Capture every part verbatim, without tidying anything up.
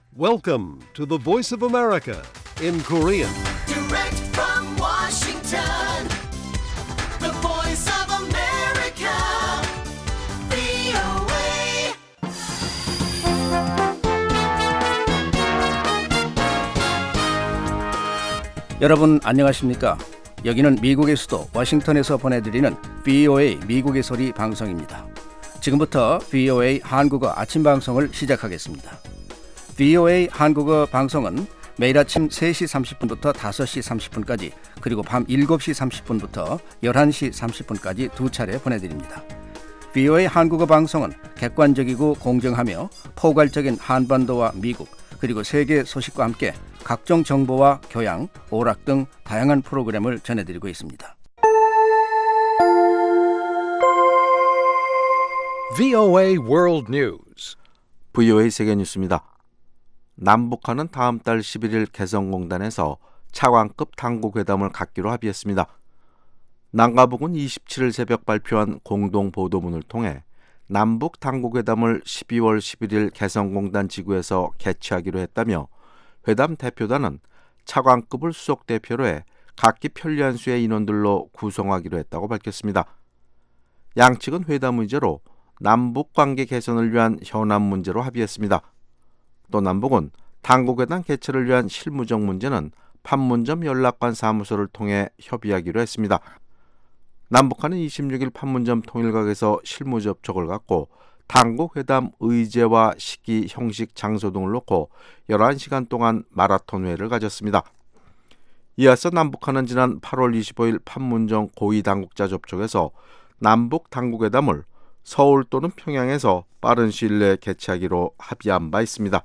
Welcome to the Voice of America in Korean. Direct from Washington, the Voice of America, 브이오에이. 여러분 안녕하십니까? 여기는 미국의 수도 워싱턴에서 보내드리는 브이오에이 미국의 소리 방송입니다. 지금부터 브이오에이 한국어 아침 방송을 시작하겠습니다. 브이오에이 한국어 방송은 매일 아침 세 시 삼십 분부터 다섯 시 삼십 분까지 그리고 밤 일곱 시 삼십 분부터 열한 시 삼십 분까지 두 차례 보내드립니다. 브이오에이 한국어 방송은 객관적이고 공정하며 포괄적인 한반도와 미국 그리고 세계 소식과 함께 각종 정보와 교양, 오락 등 다양한 프로그램을 전해드리고 있습니다. 브이오에이 World News. 브이오에이 세계 뉴스입니다. 남북한은 다음 달 십일 일 개성공단에서 차관급 당국회담을 갖기로 합의했습니다. 남가북은 이십칠 일 새벽 발표한 공동보도문을 통해 남북 당국회담을 십이월 십일 일 개성공단 지구에서 개최하기로 했다며 회담 대표단은 차관급을 수석대표로 해 각기 편리한 수의 인원들로 구성하기로 했다고 밝혔습니다. 양측은 회담 의제로 남북관계 개선을 위한 현안 문제로 합의했습니다. 또 남북은 당국회담 개최를 위한 실무적 문제는 판문점 연락관 사무소를 통해 협의하기로 했습니다. 남북한은 이십육 일 판문점 통일각에서 실무 접촉을 갖고 당국회담 의제와 시기, 형식, 장소 등을 놓고 열한 시간 동안 마라톤 회의를 가졌습니다. 이어서 남북한은 지난 팔월 이십오일 판문점 고위 당국자 접촉에서 남북 당국회담을 서울 또는 평양에서 빠른 시일 내에 개최하기로 합의한 바 있습니다.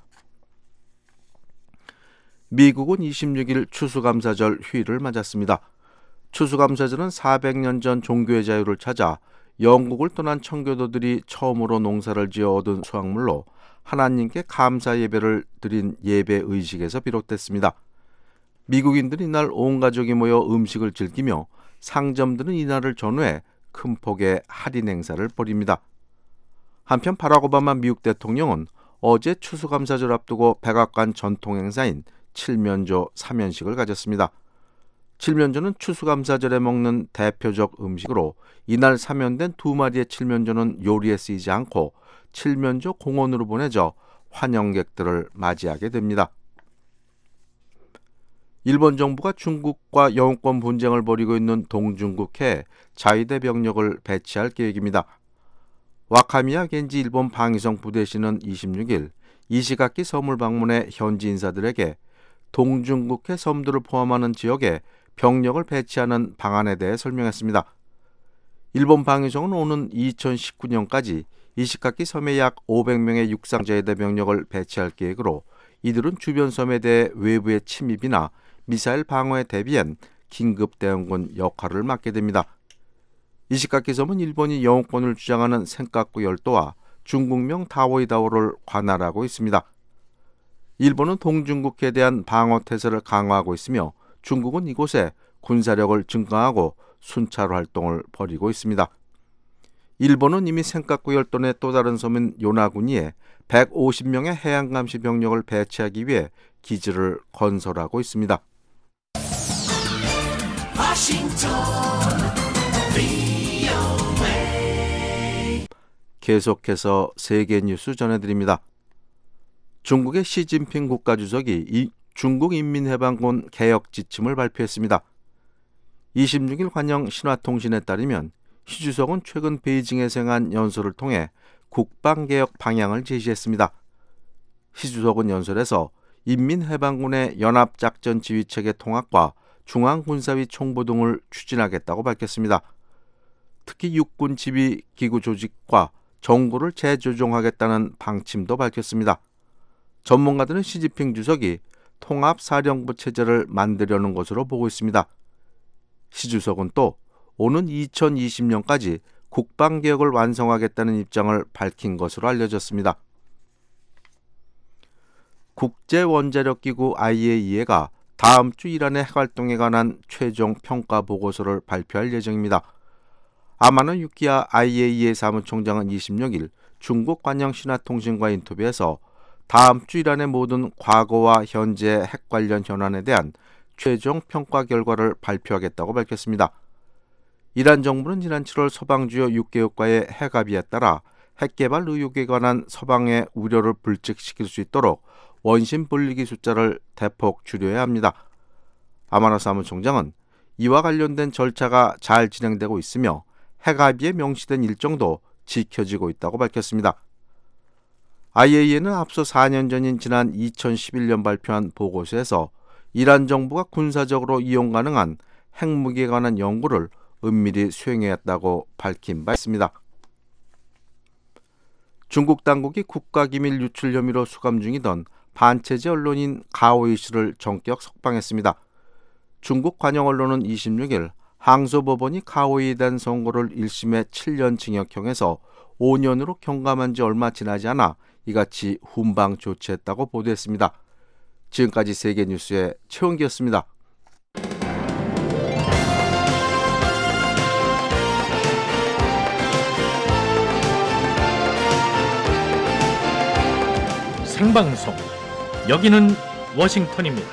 미국은 이십육 일 추수감사절 휴일을 맞았습니다. 추수감사절은 사백 년 전 종교의 자유를 찾아 영국을 떠난 청교도들이 처음으로 농사를 지어 얻은 수확물로 하나님께 감사 예배를 드린 예배 의식에서 비롯됐습니다. 미국인들은 이날 온 가족이 모여 음식을 즐기며 상점들은 이날을 전후해 큰 폭의 할인 행사를 벌입니다. 한편 바락 오바마 미국 대통령은 어제 추수감사절 앞두고 백악관 전통 행사인 칠면조 사면식을 가졌습니다. 칠면조는 추수감사절에 먹는 대표적 음식으로 이날 사면된 두 마리의 칠면조는 요리에 쓰이지 않고 칠면조 공원으로 보내져 환영객들을 맞이하게 됩니다. 일본 정부가 중국과 영유권 분쟁을 벌이고 있는 동중국해에 자위대 병력을 배치할 계획입니다. 와카미야 겐지 일본 방위성 부대신은 이십육 일 이시가키 섬을 방문해 현지 인사들에게 동중국해 섬들을 포함하는 지역에 병력을 배치하는 방안에 대해 설명했습니다. 일본 방위성은 오는 이천십구 년까지 이시가키 섬에 약 오백 명의 육상자위대 병력을 배치할 계획으로 이들은 주변 섬에 대해 외부의 침입이나 미사일 방어에 대비한 긴급 대응군 역할을 맡게 됩니다. 이시가키 섬은 일본이 영유권을 주장하는 센카쿠 열도와 중국명 다오이다오를 관할하고 있습니다. 일본은 동중국해에 대한 방어 태세를 강화하고 있으며 중국은 이곳에 군사력을 증강하고 순찰 활동을 벌이고 있습니다. 일본은 이미 센카쿠 열도 내 또 다른 섬인 요나구니에 백오십 명의 해양감시 병력을 배치하기 위해 기지를 건설하고 있습니다. 워싱턴, 브이오에이. 계속해서 세계 뉴스 전해드립니다. 중국의 시진핑 국가주석이 이 중국인민해방군 개혁 지침을 발표했습니다. 이십육 일 관영 신화통신에 따르면 시 주석은 최근 베이징에서 행한 연설을 통해 국방개혁 방향을 제시했습니다. 시 주석은 연설에서 인민해방군의 연합작전지휘체계 통합과 중앙군사위 총부 등을 추진하겠다고 밝혔습니다. 특히 육군 지휘기구 조직과 정부를 재조정하겠다는 방침도 밝혔습니다. 전문가들은 시진핑 주석이 통합사령부 체제를 만들려는 것으로 보고 있습니다. 시 주석은 또 오는 이천이십 년까지 국방개혁을 완성하겠다는 입장을 밝힌 것으로 알려졌습니다. 국제원자력기구 아이에이이에이가 다음 주 이란의 핵활동에 관한 최종 평가 보고서를 발표할 예정입니다. 아마노 유키야 아이에이이에이 사무총장은 이십육 일 중국 관영 신화통신과 인터뷰에서 다음 주 이란의 모든 과거와 현재 핵 관련 현안에 대한 최종 평가 결과를 발표하겠다고 밝혔습니다. 이란 정부는 지난 칠월 서방 주요 육 개국과의 핵 합의에 따라 핵 개발 의혹에 관한 서방의 우려를 불식시킬 수 있도록 원심 분리기 숫자를 대폭 줄여야 합니다. 아마나 사무총장은 이와 관련된 절차가 잘 진행되고 있으며 핵 합의에 명시된 일정도 지켜지고 있다고 밝혔습니다. 아이에이이에이는 앞서 사 년 전인 지난 이천십일 년 발표한 보고서에서 이란 정부가 군사적으로 이용 가능한 핵무기에 관한 연구를 은밀히 수행했다고 밝힌 바 있습니다. 중국 당국이 국가기밀 유출 혐의로 수감 중이던 반체제 언론인 가오이 씨를 전격 석방했습니다. 중국 관영 언론은 이십육 일 항소법원이 가오이에 대한 선고를 일 심에 칠 년 징역형에서 오 년으로 경감한 지 얼마 지나지 않아 이같이 훈방 조치했다고 보도했습니다. 지금까지 세계뉴스의 최원기였습니다. 생방송 여기는 워싱턴입니다.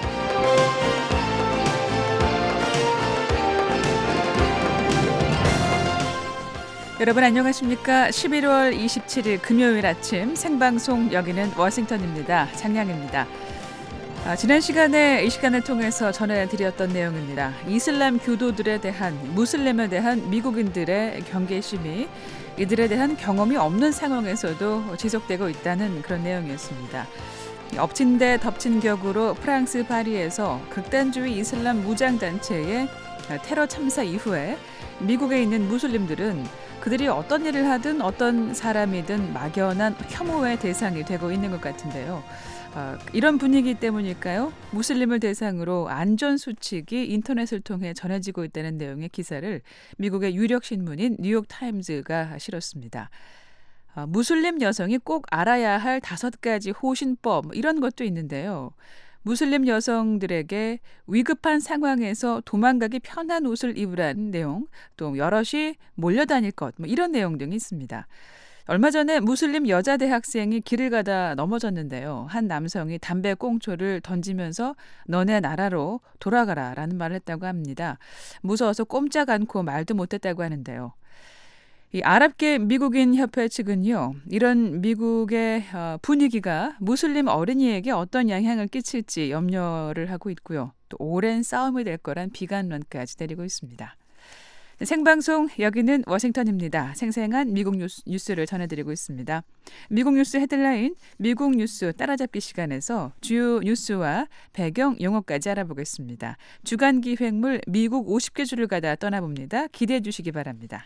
여러분 안녕하십니까? 십일월 이십칠일 금요일 아침 생방송 여기는 워싱턴입니다. 장량입니다. 아, 지난 시간에 이 시간을 통해서 전해드렸던 내용입니다. 이슬람 교도들에 대한 무슬림에 대한 미국인들의 경계심이 이들에 대한 경험이 없는 상황에서도 지속되고 있다는 그런 내용이었습니다. 엎친 데 덮친 격으로 프랑스 파리에서 극단주의 이슬람 무장단체의 테러 참사 이후에 미국에 있는 무슬림들은 그들이 어떤 일을 하든 어떤 사람이든 막연한 혐오의 대상이 되고 있는 것 같은데요. 어, 이런 분위기 때문일까요? 무슬림을 대상으로 안전수칙이 인터넷을 통해 전해지고 있다는 내용의 기사를 미국의 유력 신문인 뉴욕타임즈가 실었습니다. 어, 무슬림 여성이 꼭 알아야 할 다섯 가지 호신법 이런 것도 있는데요. 무슬림 여성들에게 위급한 상황에서 도망가기 편한 옷을 입으라는 내용, 또 여럿이 몰려다닐 것, 뭐 이런 내용 등이 있습니다. 얼마 전에 무슬림 여자 대학생이 길을 가다 넘어졌는데요. 한 남성이 담배 꽁초를 던지면서 너네 나라로 돌아가라라는 말을 했다고 합니다. 무서워서 꼼짝 않고 말도 못했다고 하는데요. 이 아랍계 미국인 협회 측은요, 이런 미국의 분위기가 무슬림 어린이에게 어떤 영향을 끼칠지 염려를 하고 있고요. 또 오랜 싸움이 될 거란 비관론까지 내리고 있습니다. 생방송 여기는 워싱턴입니다. 생생한 미국 뉴스, 뉴스를 전해드리고 있습니다. 미국 뉴스 헤드라인, 미국 뉴스 따라잡기 시간에서 주요 뉴스와 배경 용어까지 알아보겠습니다. 주간 기획물 미국 오십 개 주를 가다 떠나봅니다. 기대해 주시기 바랍니다.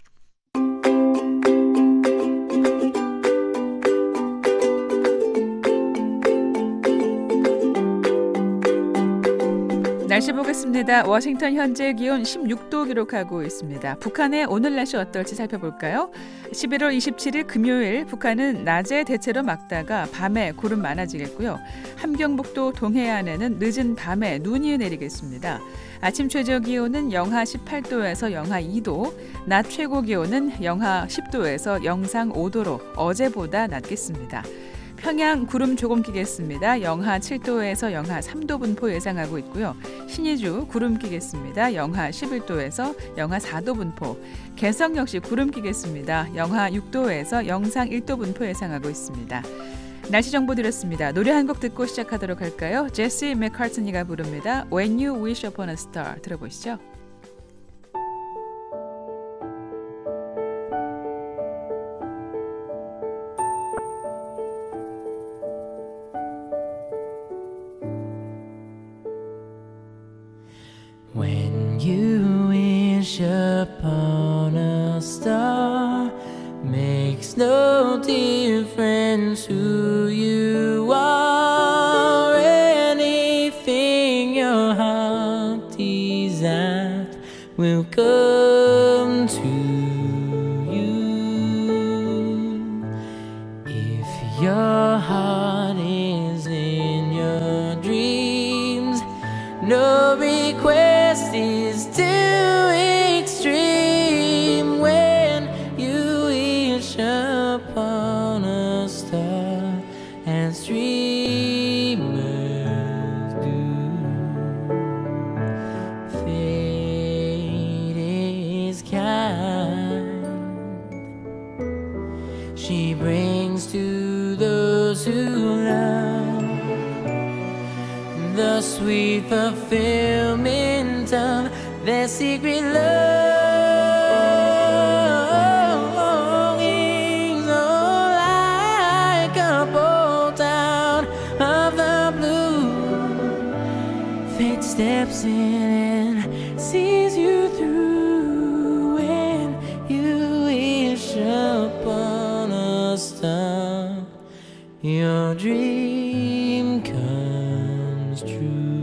날씨 보겠습니다. 워싱턴 현재 기온 십육 도 기록하고 있습니다. 북한의 오늘 날씨 어떨지 살펴볼까요? 십일월 이십칠일 금요일 북한은 낮에 대체로 맑다가 밤에 구름 많아지겠고요. 함경북도 동해안에는 늦은 밤에 눈이 내리겠습니다. 아침 최저 기온은 영하 십팔 도에서 영하 이 도, 낮 최고 기온은 영하 십 도에서 영상 오 도로 어제보다 낮겠습니다. 평양 구름 조금 끼겠습니다. 영하 칠 도에서 영하 삼 도 분포 예상하고 있고요. 신의주 구름 끼겠습니다. 영하 십일 도에서 영하 사 도 분포. 개성 역시 구름 끼겠습니다. 영하 육 도에서 영상 일 도 분포 예상하고 있습니다. 날씨 정보 드렸습니다. 노래 한 곡 듣고 시작하도록 할까요? 제시 맥카트니가 부릅니다. When You Wish Upon a Star 들어보시죠. When you wish upon a star, makes no difference who you are. Anything your heart desires will come to you. If your heart is in your dreams, no request is too extreme. When you wish upon a star and the sweet fulfillment of their secret longings. Oh, like a bolt out of the blue, fate steps in and sees you through when you wish upon a star. Your dream comes true.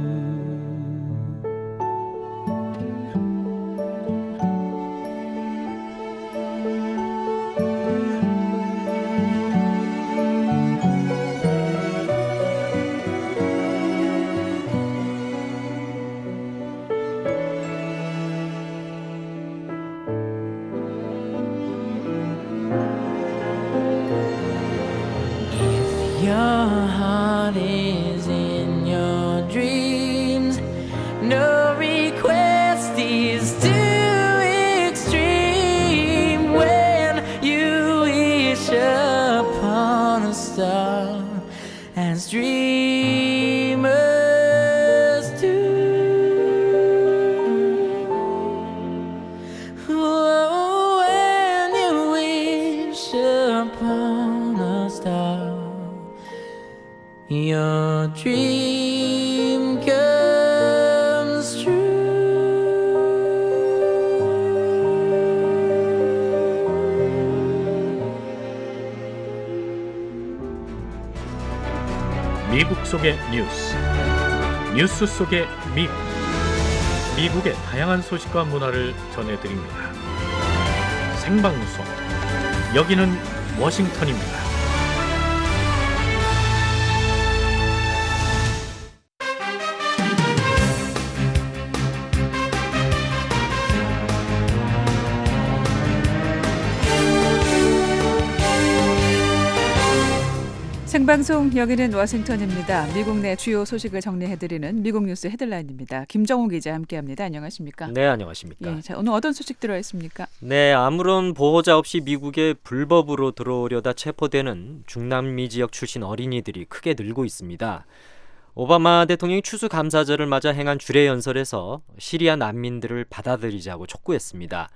Your heart is in your dreams. No request is too extreme when you wish upon a star, as dreamers do. Oh, when you wish upon a star, your dream comes true. 미국 속의 뉴스, 뉴스 속의 미국, 미국의 다양한 소식과 문화를 전해드립니다. 생방송, 여기는 워싱턴입니다. 생방송 여기는 워싱턴입니다. 미국 내 주요 소식을 정리해드리는 미국 뉴스 헤드라인입니다. 김정우 기자 함께합니다. 안녕하십니까? 네, 안녕하십니까? 예, 자, 오늘 어떤 소식 들어 있습니까? 네, 아무런 보호자 없이 미국에 불법으로 들어오려다 체포되는 중남미 지역 출신 어린이들이 크게 늘고 있습니다. 오바마 대통령이 추수감사절을 맞아 행한 주례 연설에서 시리아 난민들을 받아들이자고 촉구했습니다.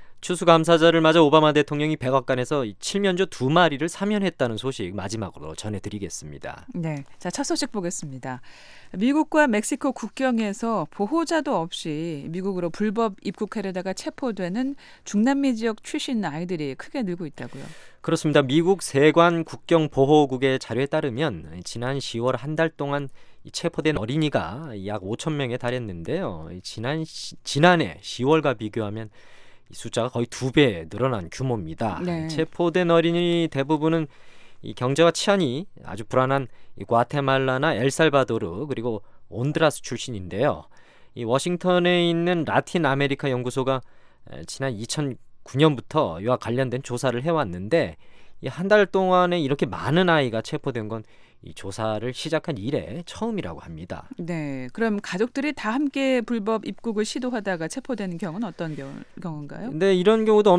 추수감사절을 맞아 오바마 대통령이 백악관에서 칠면조 두 마리를 사면했다는 소식 마지막으로 전해드리겠습니다. 네, 자, 첫 소식 보겠습니다. 미국과 멕시코 국경에서 보호자도 없이 미국으로 불법 입국하려다가 체포되는 중남미 지역 출신 아이들이 크게 늘고 있다고요. 그렇습니다. 미국 세관 국경보호국의 자료에 따르면 지난 시월 한 달 동안 체포된 어린이가 약 오천 명에 달했는데요. 지난 시, 지난해 시월과 비교하면 이 숫자가 거의 두 배 늘어난 규모입니다. 네. 체포된 어린이 대부분은 이 경제와 치안이 아주 불안한 이 과테말라나 엘살바도르 그리고 온드라스 출신인데요. 이 워싱턴에 있는 라틴 아메리카 연구소가 지난 이천구 년부터 이와 관련된 조사를 해왔는데 이 한 달 동안에 이렇게 많은 아이가 체포된 건 이 조사를 시작한 이래 처음이라고 합니다. 네, 그럼 가족들이 다 함께 불법 입국을 시도하다가 체포되는 경우는 어떤 경우, 경우인가요? 네, 이런 경우도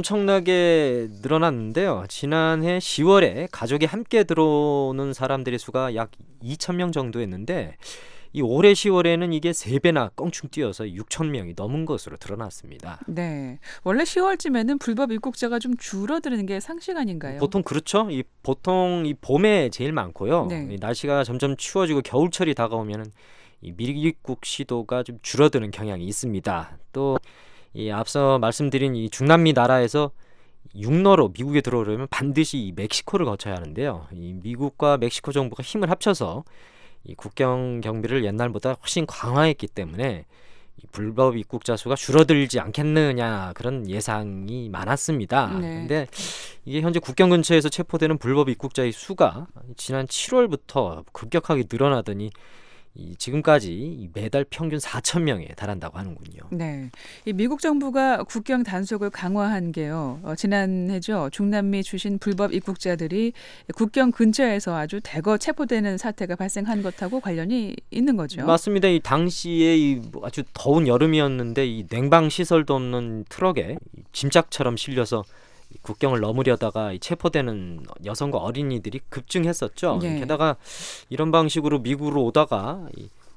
엄청나게 늘어났는데요. 지난해 시월에 가족이 함께 들어오는 사람들의 수가 약 이천 명 정도였는데 이 올해 시월에는 이게 세 배나 껑충 뛰어서 육천 명이 넘은 것으로 드러났습니다. 네, 원래 시월쯤에는 불법 입국자가 좀 줄어드는 게 상식 아닌가요? 보통 그렇죠. 이 보통 이 봄에 제일 많고요. 네. 이 날씨가 점점 추워지고 겨울철이 다가오면은 이 미입국 시도가 좀 줄어드는 경향이 있습니다. 또 이 앞서 말씀드린 이 중남미 나라에서 육로로 미국에 들어오려면 반드시 이 멕시코를 거쳐야 하는데요. 이 미국과 멕시코 정부가 힘을 합쳐서 이 국경 경비를 옛날보다 훨씬 강화했기 때문에 이 불법 입국자 수가 줄어들지 않겠느냐 그런 예상이 많았습니다. 네. 근데 이게 현재 국경 근처에서 체포되는 불법 입국자의 수가 지난 칠월부터 급격하게 늘어나더니 이 지금까지 매달 평균 사천 명에 달한다고 하는군요. 네, 이 미국 정부가 국경 단속을 강화한 게요. 어, 지난해죠. 중남미 출신 불법 입국자들이 국경 근처에서 아주 대거 체포되는 사태가 발생한 것하고 관련이 있는 거죠. 맞습니다. 이 당시에 이 아주 더운 여름이었는데 이 냉방 시설도 없는 트럭에 짐짝처럼 실려서 국경을 넘으려다가 체포되는 여성과 어린이들이 급증했었죠. 네. 게다가 이런 방식으로 미국으로 오다가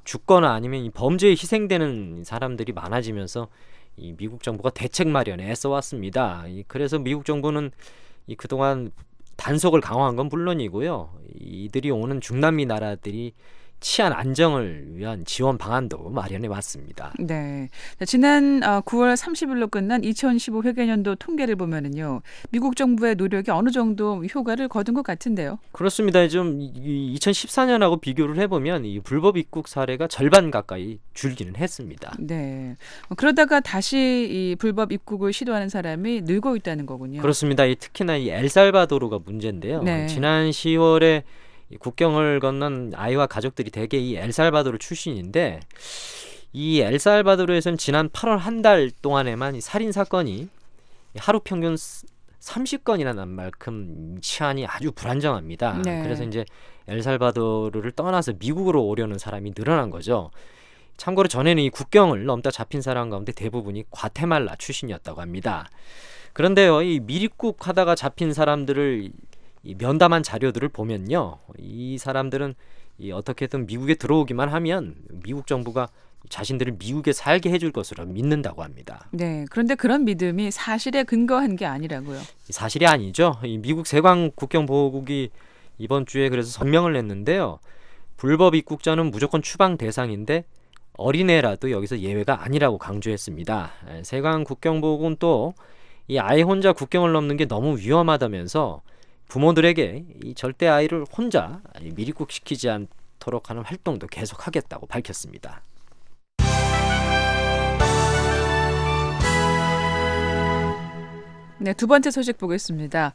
죽거나 아니면 이 범죄에 희생되는 사람들이 많아지면서 이 미국 정부가 대책 마련에 애써왔습니다. 이 그래서 미국 정부는 이 그동안 단속을 강화한 건 물론이고요. 이들이 오는 중남미 나라들이 치안 안정을 위한 지원 방안도 마련해 왔습니다. 네. 지난 구월 삼십일로 끝난 이천십오 회계년도 통계를 보면은요, 미국 정부의 노력이 어느 정도 효과를 거둔 것 같은데요. 그렇습니다. 좀 이천십사 년하고 비교를 해보면 이 불법 입국 사례가 절반 가까이 줄기는 했습니다. 네. 그러다가 다시 이 불법 입국을 시도하는 사람이 늘고 있다는 거군요. 그렇습니다. 이 특히나 이 엘살바도르가 문제인데요. 네. 지난 시월에 이 국경을 건넌 아이와 가족들이 대개 이 엘살바도르 출신인데, 이 엘살바도르에서는 지난 팔월 한 달 동안에만 이 살인 사건이 하루 평균 삼십 건이나 난 만큼 치안이 아주 불안정합니다. 네. 그래서 이제 엘살바도르를 떠나서 미국으로 오려는 사람이 늘어난 거죠. 참고로 전에는 이 국경을 넘다 잡힌 사람 가운데 대부분이 과테말라 출신이었다고 합니다. 그런데요, 이 미입국 하다가 잡힌 사람들을 이 면담한 자료들을 보면요, 이 사람들은 이 어떻게든 미국에 들어오기만 하면 미국 정부가 자신들을 미국에 살게 해줄 것으로 믿는다고 합니다. 네. 그런데 그런 믿음이 사실에 근거한 게 아니라고요. 사실이 아니죠. 이 미국 세관 국경보호국이 이번 주에 그래서 성명을 냈는데요. 불법 입국자는 무조건 추방 대상인데 어린애라도 여기서 예외가 아니라고 강조했습니다. 세관 국경보호국은 또 이 아이 혼자 국경을 넘는 게 너무 위험하다면서 부모들에게 이 절대 아이를 혼자 미입국시키지 않도록 하는 활동도 계속하겠다고 밝혔습니다. 네, 두 번째 소식 보겠습니다.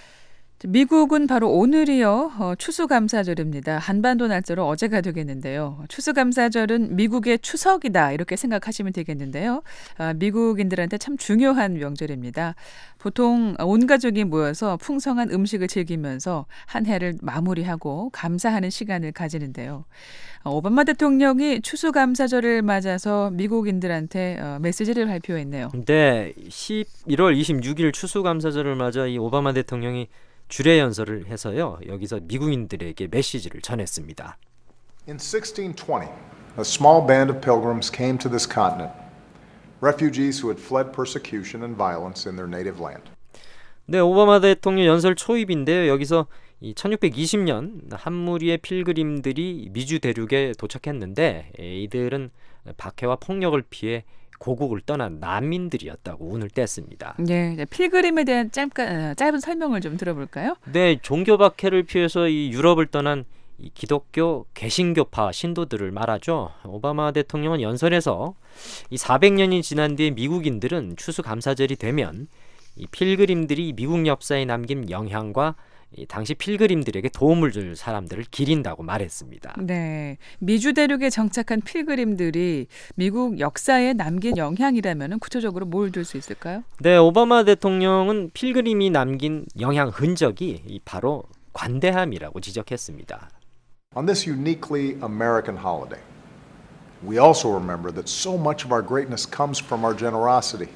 미국은 바로 오늘이요, 어, 추수감사절입니다. 한반도 날짜로 어제가 되겠는데요. 추수감사절은 미국의 추석이다, 이렇게 생각하시면 되겠는데요. 아, 미국인들한테 참 중요한 명절입니다. 보통 온 가족이 모여서 풍성한 음식을 즐기면서 한 해를 마무리하고 감사하는 시간을 가지는데요. 어, 오바마 대통령이 추수감사절을 맞아서 미국인들한테 어, 메시지를 발표했네요. 네, 십일월 이십육일 추수감사절을 맞아 이 오바마 대통령이 주례 연설을 해서요, 여기서 미국인들에게 메시지를 전했습니다. In sixteen twenty, a small band of pilgrims came to this continent, refugees who had fled persecution and violence in their native land. 네, 오바마 대통령 연설 초입인데요. 여기서 이 천육백이십 년 한 무리의 필그림들이 미주 대륙에 도착했는데, 이들은 박해와 폭력을 피해 고국을 떠난 난민들이었다고 운을 뗐습니다. 네, 필그림에 대한 짧가, 짧은 설명을 좀 들어볼까요? 네, 종교 박해를 피해서 이 유럽을 떠난 이 기독교 개신교파 신도들을 말하죠. 오바마 대통령은 연설에서 이 사백 년이 지난 뒤에 미국인들은 추수감사절이 되면 이 필그림들이 미국 역사에 남긴 영향과 이 당시 필그림들에게 도움을 줄 사람들을 기린다고 말했습니다. 네, 미주 대륙에 정착한 필그림들이 미국 역사에 남긴 영향이라면 구체적으로 뭘 들 수 있을까요? 네, 오바마 대통령은 필그림이 남긴 영향 흔적이 바로 관대함이라고 지적했습니다. On this uniquely American holiday, we also remember that so much of our greatness comes from our generosity.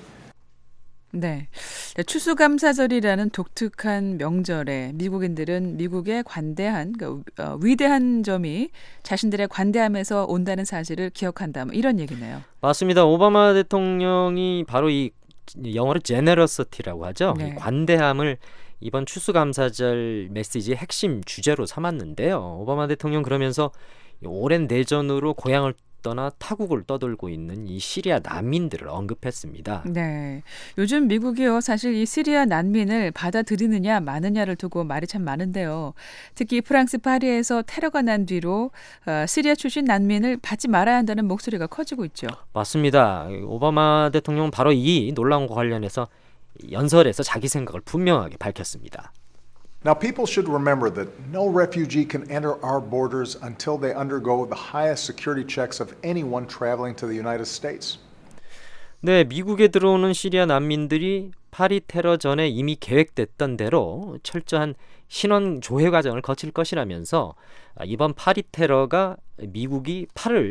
네, 추수감사절이라는 독특한 명절에 미국인들은 미국의 관대한, 그러니까 어, 위대한 점이 자신들의 관대함에서 온다는 사실을 기억한다, 뭐 이런 얘기네요. 맞습니다. 오바마 대통령이 바로 이 영어로 generosity라고 하죠. 네. 이 관대함을 이번 추수감사절 메시지의 핵심 주제로 삼았는데요. 오바마 대통령 그러면서 오랜 내전으로 고향을 떠나 타국을 떠돌고 있는 이 시리아 난민들을 언급했습니다. 네, 요즘 미국이요, 사실 이 시리아 난민을 받아들이느냐 마느냐를 두고 말이 참 많은데요. 특히 프랑스 파리에서 테러가 난 뒤로 어, 시리아 출신 난민을 받지 말아야 한다는 목소리가 커지고 있죠. 맞습니다. 오바마 대통령은 바로 이 논란과 관련해서 연설에서 자기 생각을 분명하게 밝혔습니다. Now, people should remember that no refugee can enter our borders until they undergo the highest security checks of anyone traveling to the United States. 네, 미국에 들어오는 시리아 난민들이 파리 테러 전에 이미 계획됐던 대로 철저한 신원 조회 과정을 거칠 것이라면서 이번 파리 테러가 미국이 팔을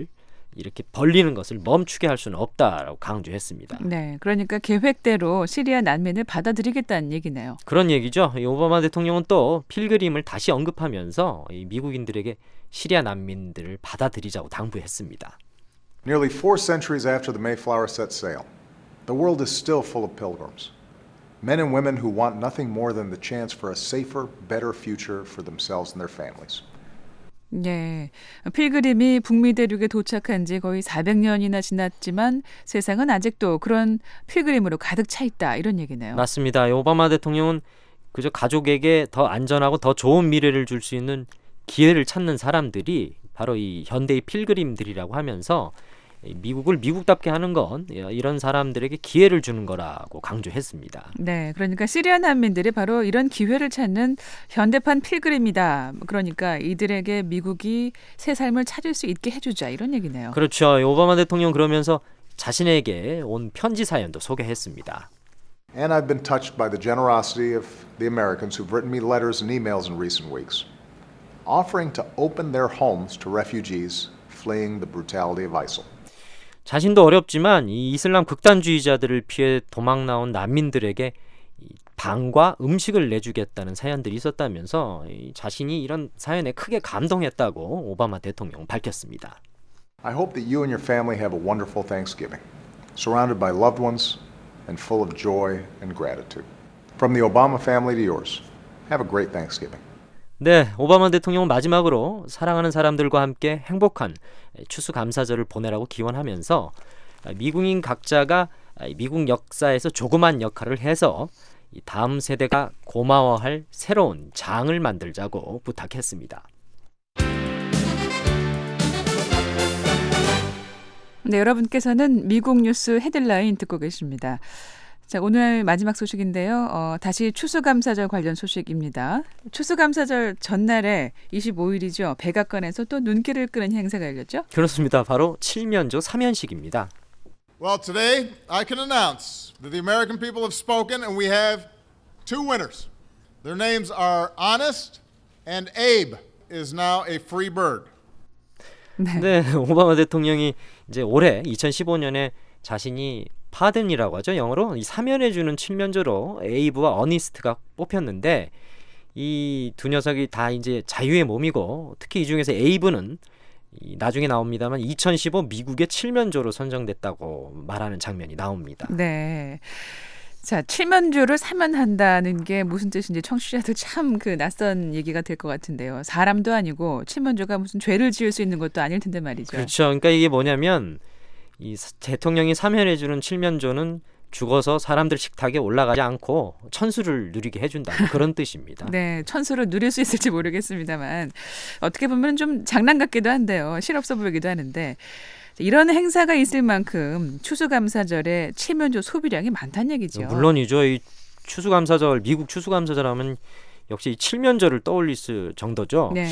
이렇게 벌리는 것을 멈추게 할 수는 없다라고 강조했습니다. 네, 그러니까 계획대로 시리아 난민을 받아들이겠다는 얘기네요. 그런 얘기죠. 이 오바마 대통령은 또 필그림을 다시 언급하면서 이 미국인들에게 시리아 난민들을 받아들이자고 당부했습니다. Nearly four centuries after the Mayflower set sail, the world is still full of pilgrims. Men and women who want nothing more than the chance for a safer, better future for themselves and their families. 네, 필그림이 북미 대륙에 도착한 지 거의 사백 년이나 지났지만 세상은 아직도 그런 필그림으로 가득 차 있다 이런 얘기네요. 맞습니다. 오바마 대통령은 그저 가족에게 더 안전하고 더 좋은 미래를 줄 수 있는 기회를 찾는 사람들이 바로 이 현대의 필그림들이라고 하면서 미국을 미국답게 하는 건 이런 사람들에게 기회를 주는 거라고 강조했습니다. 네, 그러니까 시리아 난민들이 바로 이런 기회를 찾는 현대판 필그림이다. 그러니까 이들에게 미국이 새 삶을 찾을 수 있게 해주자 이런 얘기네요. 그렇죠. 오바마 대통령 그러면서 자신에게 온 편지 사연도 소개했습니다. And I've been touched by the generosity of the Americans who've written me letters and emails in recent weeks, offering to open their homes to refugees fleeing the brutality of ISIL. 자신도 어렵지만 이 이슬람 극단주의자들을 피해 도망 나온 난민들에게 방과 음식을 내주겠다는 사연들이 있었다면서 자신이 이런 사연에 크게 감동했다고 오바마 대통령 밝혔습니다. I hope that you and your family have a wonderful Thanksgiving, surrounded by loved ones and full of joy and gratitude. From the Obama family to yours, have a great Thanksgiving. 네, 오바마 대통령은 마지막으로 사랑하는 사람들과 함께 행복한 추수감사절을 보내라고 기원하면서 미국인 각자가 미국 역사에서 조그만 역할을 해서 다음 세대가 고마워할 새로운 장을 만들자고 부탁했습니다. 네, 여러분께서는 미국 뉴스 헤드라인 듣고 계십니다. 자, 오늘 마지막 소식인데요. 어, 다시 추수감사절 관련 소식입니다. 추수감사절 전날에 이십오일이죠. 백악관에서 또 눈길을 끄는 행사가 열렸죠? 그렇습니다. 바로 칠면조 삼연식입니다. Well, today I can announce that the American people have spoken and we have two winners. Their names are Honest and Abe is now a free bird. 네. 네, 오바마 대통령이 이제 올해 이천십오년에 자신이 파든이라고 하죠. 영어로 이 사면해주는 칠면조로 에이브와 어니스트가 뽑혔는데 이 두 녀석이 다 이제 자유의 몸이고 특히 이 중에서 에이브는 이 나중에 나옵니다만 이천십오 미국의 칠면조로 선정됐다고 말하는 장면이 나옵니다. 네. 자, 칠면조를 사면한다는 게 무슨 뜻인지 청취자들 참 그 낯선 얘기가 될 것 같은데요. 사람도 아니고 칠면조가 무슨 죄를 지을 수 있는 것도 아닐 텐데 말이죠. 그렇죠. 그러니까 이게 뭐냐면 이 대통령이 사면해주는 칠면조는 죽어서 사람들 식탁에 올라가지 않고 천수를 누리게 해준다. 뭐 그런 뜻입니다. 네, 천수를 누릴 수 있을지 모르겠습니다만 어떻게 보면 좀 장난 같기도 한데요. 실없어 보이기도 하는데 이런 행사가 있을 만큼 추수감사절에 칠면조 소비량이 많다는 얘기죠. 물론이죠. 이 추수감사절, 미국 추수감사절 하면 역시 이 칠면조를 떠올릴 수 정도죠. 네.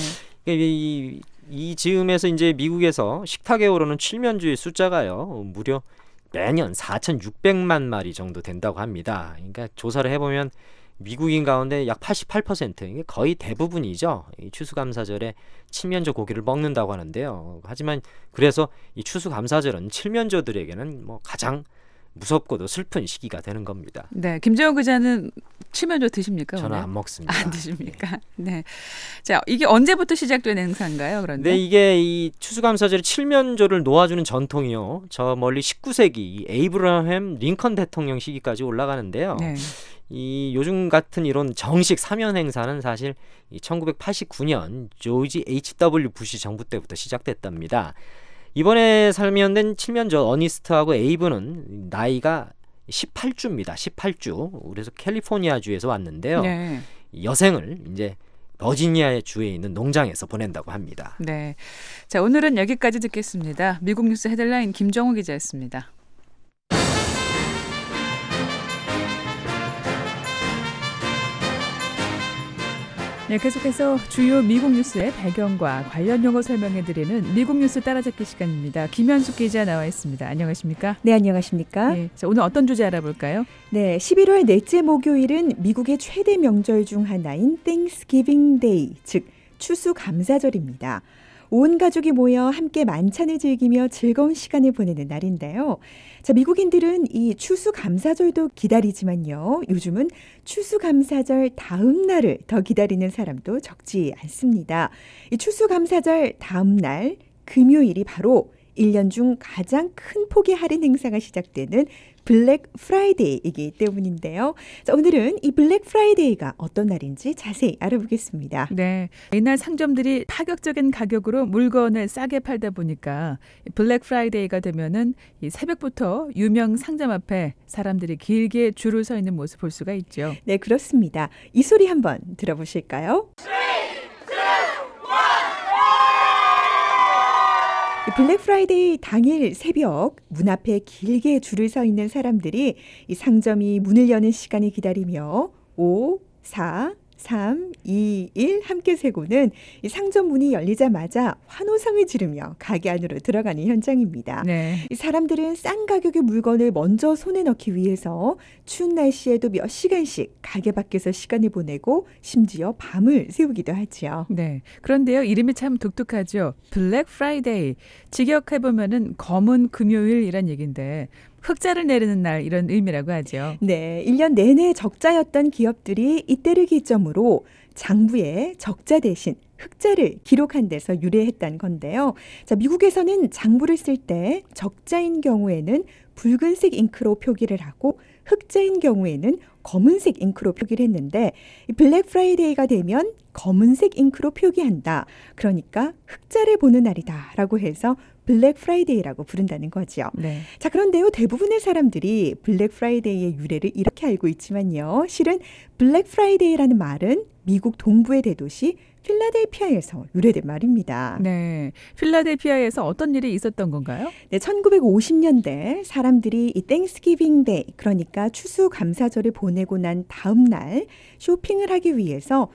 이, 이 즈음에서 이제 미국에서 식탁에 오르는 칠면조의 숫자가요 무려 매년 사천육백만 마리 정도 된다고 합니다. 그러니까 조사를 해보면 미국인 가운데 약 팔십팔 퍼센트, 이게 거의 대부분이죠. 이 추수감사절에 칠면조 고기를 먹는다고 하는데요. 하지만 그래서 이 추수감사절은 칠면조들에게는 뭐 가장 무섭고도 슬픈 시기가 되는 겁니다. 네, 김정은 기자는 칠면조 드십니까? 저는 오늘? 안 먹습니다. 안 드십니까? 네. 네. 자, 이게 언제부터 시작된 행사인가요? 그런데? 네, 이게 이 추수감사절에 칠면조를 놓아주는 전통이요. 저 멀리 십구 세기 이 에이브러햄 링컨 대통령 시기까지 올라가는데요. 네. 이 요즘 같은 이런 정식 사면 행사는 사실 이 천구백팔십구년 조지 에이치 더블유 부시 정부 때부터 시작됐답니다. 이번에 사면된 칠면조 어니스트하고 에이브는 나이가 십팔 주입니다. 십팔 주. 그래서 캘리포니아주에서 왔는데요. 네. 여생을 이제 버지니아 주에 있는 농장에서 보낸다고 합니다. 네. 자, 오늘은 여기까지 듣겠습니다. 미국 뉴스 헤드라인 김정우 기자였습니다. 네, 계속해서 주요 미국 뉴스의 배경과 관련 용어 설명해드리는 미국 뉴스 따라잡기 시간입니다. 김현숙 기자 나와 있습니다. 안녕하십니까? 네, 안녕하십니까? 네, 자, 오늘 어떤 주제 알아볼까요? 네, 십일월 넷째 목요일은 미국의 최대 명절 중 하나인 Thanksgiving Day, 즉 추수감사절입니다. 온 가족이 모여 함께 만찬을 즐기며 즐거운 시간을 보내는 날인데요. 자, 미국인들은 이 추수감사절도 기다리지만요. 요즘은 추수감사절 다음 날을 더 기다리는 사람도 적지 않습니다. 이 추수감사절 다음 날 금요일이 바로 일 년 중 가장 큰 폭의 할인 행사가 시작되는 블랙 프라이데이이기 때문인데요. 자, 오늘은 이 블랙 프라이데이가 어떤 날인지 자세히 알아보겠습니다. 네, 이날 상점들이 파격적인 가격으로 물건을 싸게 팔다 보니까 블랙 프라이데이가 되면은 이 새벽부터 유명 상점 앞에 사람들이 길게 줄을 서 있는 모습 볼 수가 있죠. 네, 그렇습니다. 이 소리 한번 들어보실까요? 블랙 프라이데이 당일 새벽 문 앞에 길게 줄을 서 있는 사람들이 이 상점이 문을 여는 시간을 기다리며 오, 사, 삼, 이, 일 함께 세고는 이 상점 문이 열리자마자 환호성을 지르며 가게 안으로 들어가는 현장입니다. 네. 이 사람들은 싼 가격의 물건을 먼저 손에 넣기 위해서 추운 날씨에도 몇 시간씩 가게 밖에서 시간을 보내고 심지어 밤을 새우기도 하죠. 네. 그런데요, 이름이 참 독특하죠. 블랙 프라이데이. 직역해보면은 검은 금요일이란 얘기인데 흑자를 내리는 날 이런 의미라고 하죠. 네, 일 년 내내 적자였던 기업들이 이때를 기점으로 장부에 적자 대신 흑자를 기록한 데서 유래했다는 건데요. 자, 미국에서는 장부를 쓸 때 적자인 경우에는 붉은색 잉크로 표기를 하고 흑자인 경우에는 검은색 잉크로 표기를 했는데 이 블랙 프라이데이가 되면 검은색 잉크로 표기한다. 그러니까 흑자를 보는 날이다라고 해서 블랙 프라이데이라고 부른다는 거죠. 네. 자, 그런데요, 대부분의 사람들이 블랙 프라이데이의 유래를 이렇게 알고 있지만요. 실은 블랙 프라이데이라는 말은 미국 동부의 대도시 필라델피아에서 유래된 말입니다. 네, 필라델피아에서 어떤 일이 있었던 건가요? 네, 천구백오십 년대 사람들이 이 땡스기빙 데이, 그러니까 추수감사절을 보내고 난 다음 날 쇼핑을 하기 위해서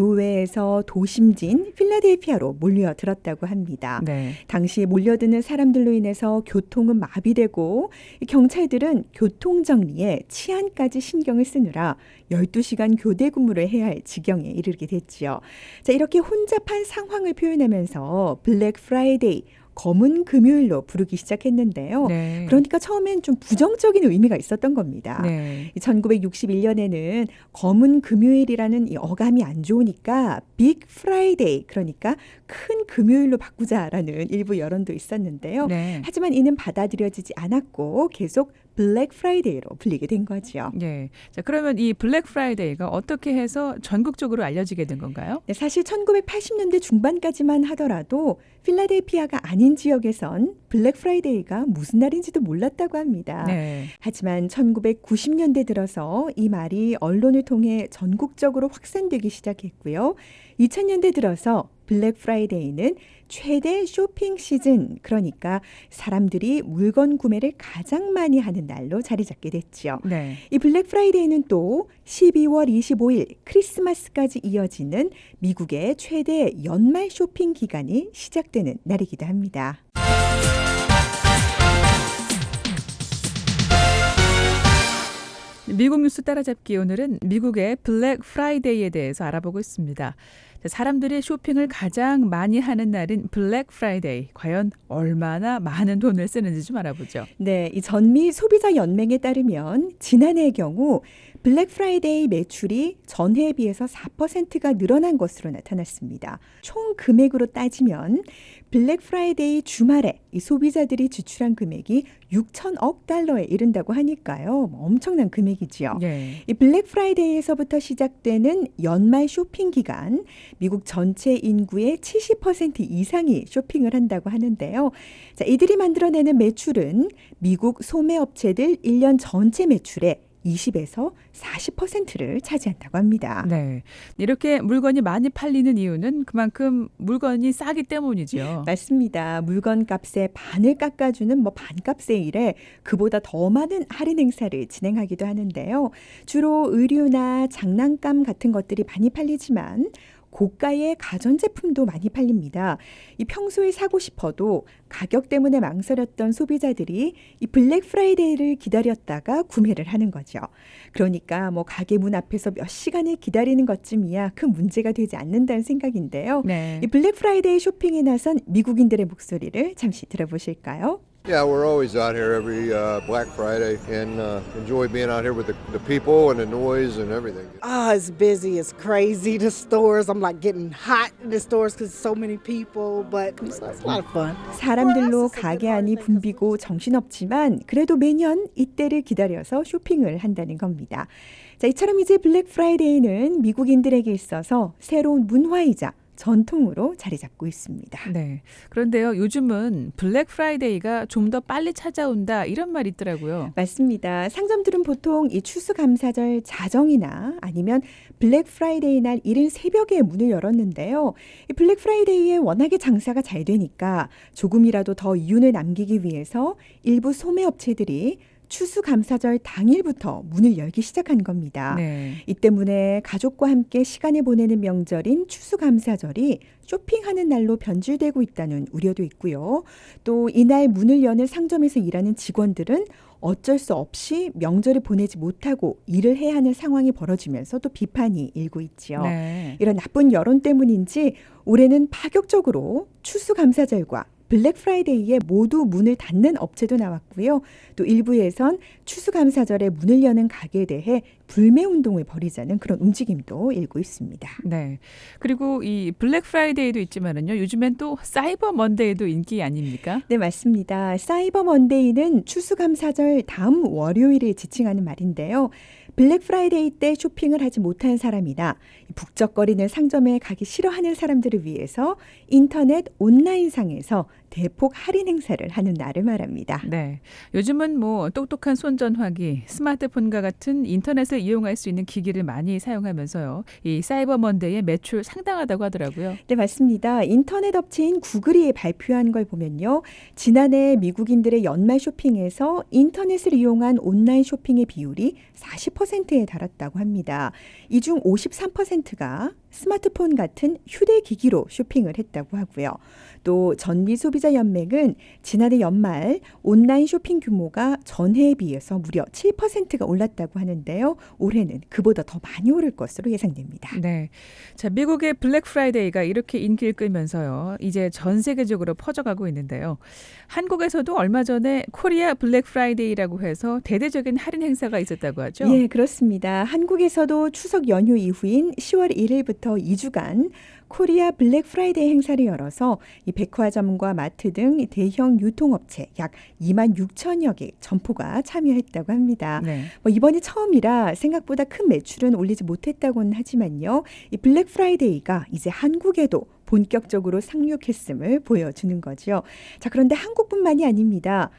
교외에서 도심진 필라델피아로 몰려들었다고 합니다. 네. 당시 몰려드는 사람들로 인해서 교통은 마비되고 경찰들은 교통정리에 치안까지 신경을 쓰느라 열두 시간 교대 근무를 해야 할 지경에 이르게 됐지요. 자, 이렇게 혼잡한 상황을 표현하면서 블랙 프라이데이, 검은 금요일로 부르기 시작했는데요. 네. 그러니까 처음엔 좀 부정적인 의미가 있었던 겁니다. 네. 천구백육십일 년에는 검은 금요일이라는 이 어감이 안 좋으니까 빅 프라이데이, 그러니까 큰 금요일로 바꾸자라는 일부 여론도 있었는데요. 네. 하지만 이는 받아들여지지 않았고 계속 블랙 프라이데이로 불리게 된 거죠. 네. 자, 그러면 이 블랙 프라이데이가 어떻게 해서 전국적으로 알려지게 된 건가요? 네, 사실 천구백팔십 년대 중반까지만 하더라도 필라델피아가 아닌 지역에선 블랙 프라이데이가 무슨 날인지도 몰랐다고 합니다. 네. 하지만 천구백구십 년대 들어서 이 말이 언론을 통해 전국적으로 확산되기 시작했고요. 이천 년대 들어서 블랙 프라이데이는 최대 쇼핑 시즌, 그러니까 사람들이 물건 구매를 가장 많이 하는 날로 자리 잡게 됐죠. 네. 이 블랙 프라이데이는 또 십이월 이십오일 크리스마스까지 이어지는 미국의 최대 연말 쇼핑 기간이 시작되는 날이기도 합니다. 미국 뉴스 따라잡기, 오늘은 미국의 블랙 프라이데이에 대해서 알아보고 있습니다. 사람들이 쇼핑을 가장 많이 하는 날인 블랙 프라이데이, 과연 얼마나 많은 돈을 쓰는지 좀 알아보죠. 네, 이 전미 소비자 연맹에 따르면 지난해의 경우 블랙 프라이데이 매출이 전해에 비해서 사 퍼센트가 늘어난 것으로 나타났습니다. 총 금액으로 따지면 블랙 프라이데이 주말에 이 소비자들이 지출한 금액이 육천억 달러에 이른다고 하니까요. 엄청난 금액이지요. 네. 이 블랙 프라이데이에서부터 시작되는 연말 쇼핑 기간, 미국 전체 인구의 칠십 퍼센트 이상이 쇼핑을 한다고 하는데요. 자, 이들이 만들어내는 매출은 미국 소매업체들 일 년 전체 매출의 이십에서 사십 퍼센트를 차지한다고 합니다. 네, 이렇게 물건이 많이 팔리는 이유는 그만큼 물건이 싸기 때문이죠. 맞습니다. 물건 값의 반을 깎아주는 뭐 반값 세일에 그보다 더 많은 할인 행사를 진행하기도 하는데요. 주로 의류나 장난감 같은 것들이 많이 팔리지만 고가의 가전제품도 많이 팔립니다. 이 평소에 사고 싶어도 가격 때문에 망설였던 소비자들이 이 블랙 프라이데이를 기다렸다가 구매를 하는 거죠. 그러니까 뭐 가게 문 앞에서 몇 시간을 기다리는 것쯤이야 큰 문제가 되지 않는다는 생각인데요. 네. 이 블랙 프라이데이 쇼핑에 나선 미국인들의 목소리를 잠시 들어보실까요? Yeah, we're always out here every uh, Black Friday and uh, enjoy being out here with the, the people and the noise and everything. Ah, it's busy. It's crazy. The stores, I'm like getting hot in the stores because so many people, but it's, it's a lot of fun. 사람들로 가게 안이 붐비고 정신없지만 그래도 매년 이때를 기다려서 쇼핑을 한다는 겁니다. 자, 이처럼 이제 블랙 프라이데이는 미국인들에게 있어서 새로운 문화이자 전통으로 자리 잡고 있습니다. 네. 그런데요, 요즘은 블랙 프라이데이가 좀 더 빨리 찾아온다 이런 말이 있더라고요. 맞습니다. 상점들은 보통 이 추수감사절 자정이나 아니면 블랙 프라이데이 날 이른 새벽에 문을 열었는데요. 이 블랙 프라이데이에 워낙에 장사가 잘 되니까 조금이라도 더 이윤을 남기기 위해서 일부 소매업체들이 추수감사절 당일부터 문을 열기 시작한 겁니다. 네. 이 때문에 가족과 함께 시간을 보내는 명절인 추수감사절이 쇼핑하는 날로 변질되고 있다는 우려도 있고요. 또 이날 문을 여는 상점에서 일하는 직원들은 어쩔 수 없이 명절을 보내지 못하고 일을 해야 하는 상황이 벌어지면서 또 비판이 일고 있죠. 네. 이런 나쁜 여론 때문인지 올해는 파격적으로 추수감사절과 블랙 프라이데이에 모두 문을 닫는 업체도 나왔고요. 또 일부에선 추수감사절에 문을 여는 가게에 대해 불매운동을 벌이자는 그런 움직임도 일고 있습니다. 네. 그리고 이 블랙 프라이데이도 있지만은요. 요즘엔 또 사이버 먼데이도 인기 아닙니까? 네, 맞습니다. 사이버 먼데이는 추수감사절 다음 월요일을 지칭하는 말인데요. 블랙 프라이데이 때 쇼핑을 하지 못한 사람이나 북적거리는 상점에 가기 싫어하는 사람들을 위해서 인터넷 온라인상에서 대폭 할인 행사를 하는 날을 말합니다. 네. 요즘은 뭐 똑똑한 손전화기, 스마트폰과 같은 인터넷을 이용할 수 있는 기기를 많이 사용하면서요. 이 사이버 먼데이의 매출 상당하다고 하더라고요. 네, 맞습니다. 인터넷 업체인 구글이 발표한 걸 보면요. 지난해 미국인들의 연말 쇼핑에서 인터넷을 이용한 온라인 쇼핑의 비율이 사십 퍼센트에 달았다고 합니다. 이 중 오십삼 퍼센트가 스마트폰 같은 휴대기기로 쇼핑을 했다고 하고요. 또 전미소비자연맹은 지난해 연말 온라인 쇼핑 규모가 전해에 비해서 무려 칠 퍼센트가 올랐다고 하는데요. 올해는 그보다 더 많이 오를 것으로 예상됩니다. 네. 자, 미국의 블랙 프라이데이가 이렇게 인기를 끌면서요. 이제 전 세계적으로 퍼져가고 있는데요. 한국에서도 얼마 전에 코리아 블랙 프라이데이라고 해서 대대적인 할인 행사가 있었다고 하죠? 예, 그렇습니다. 한국에서도 추석 연휴 이후인 시월 일일부터 이 주간 코리아 블랙 프라이데이 행사를 열어서 이 백화점과 마트 등 대형 유통업체 약 이만 육천여 개 점포가 참여했다고 합니다. 네. 뭐 이번이 처음이라 생각보다 큰 매출은 올리지 못했다고는 하지만요. 이 블랙 프라이데이가 이제 한국에도 본격적으로 상륙했음을 보여주는 거죠. 자, 그런데 한국뿐만이 아닙니다.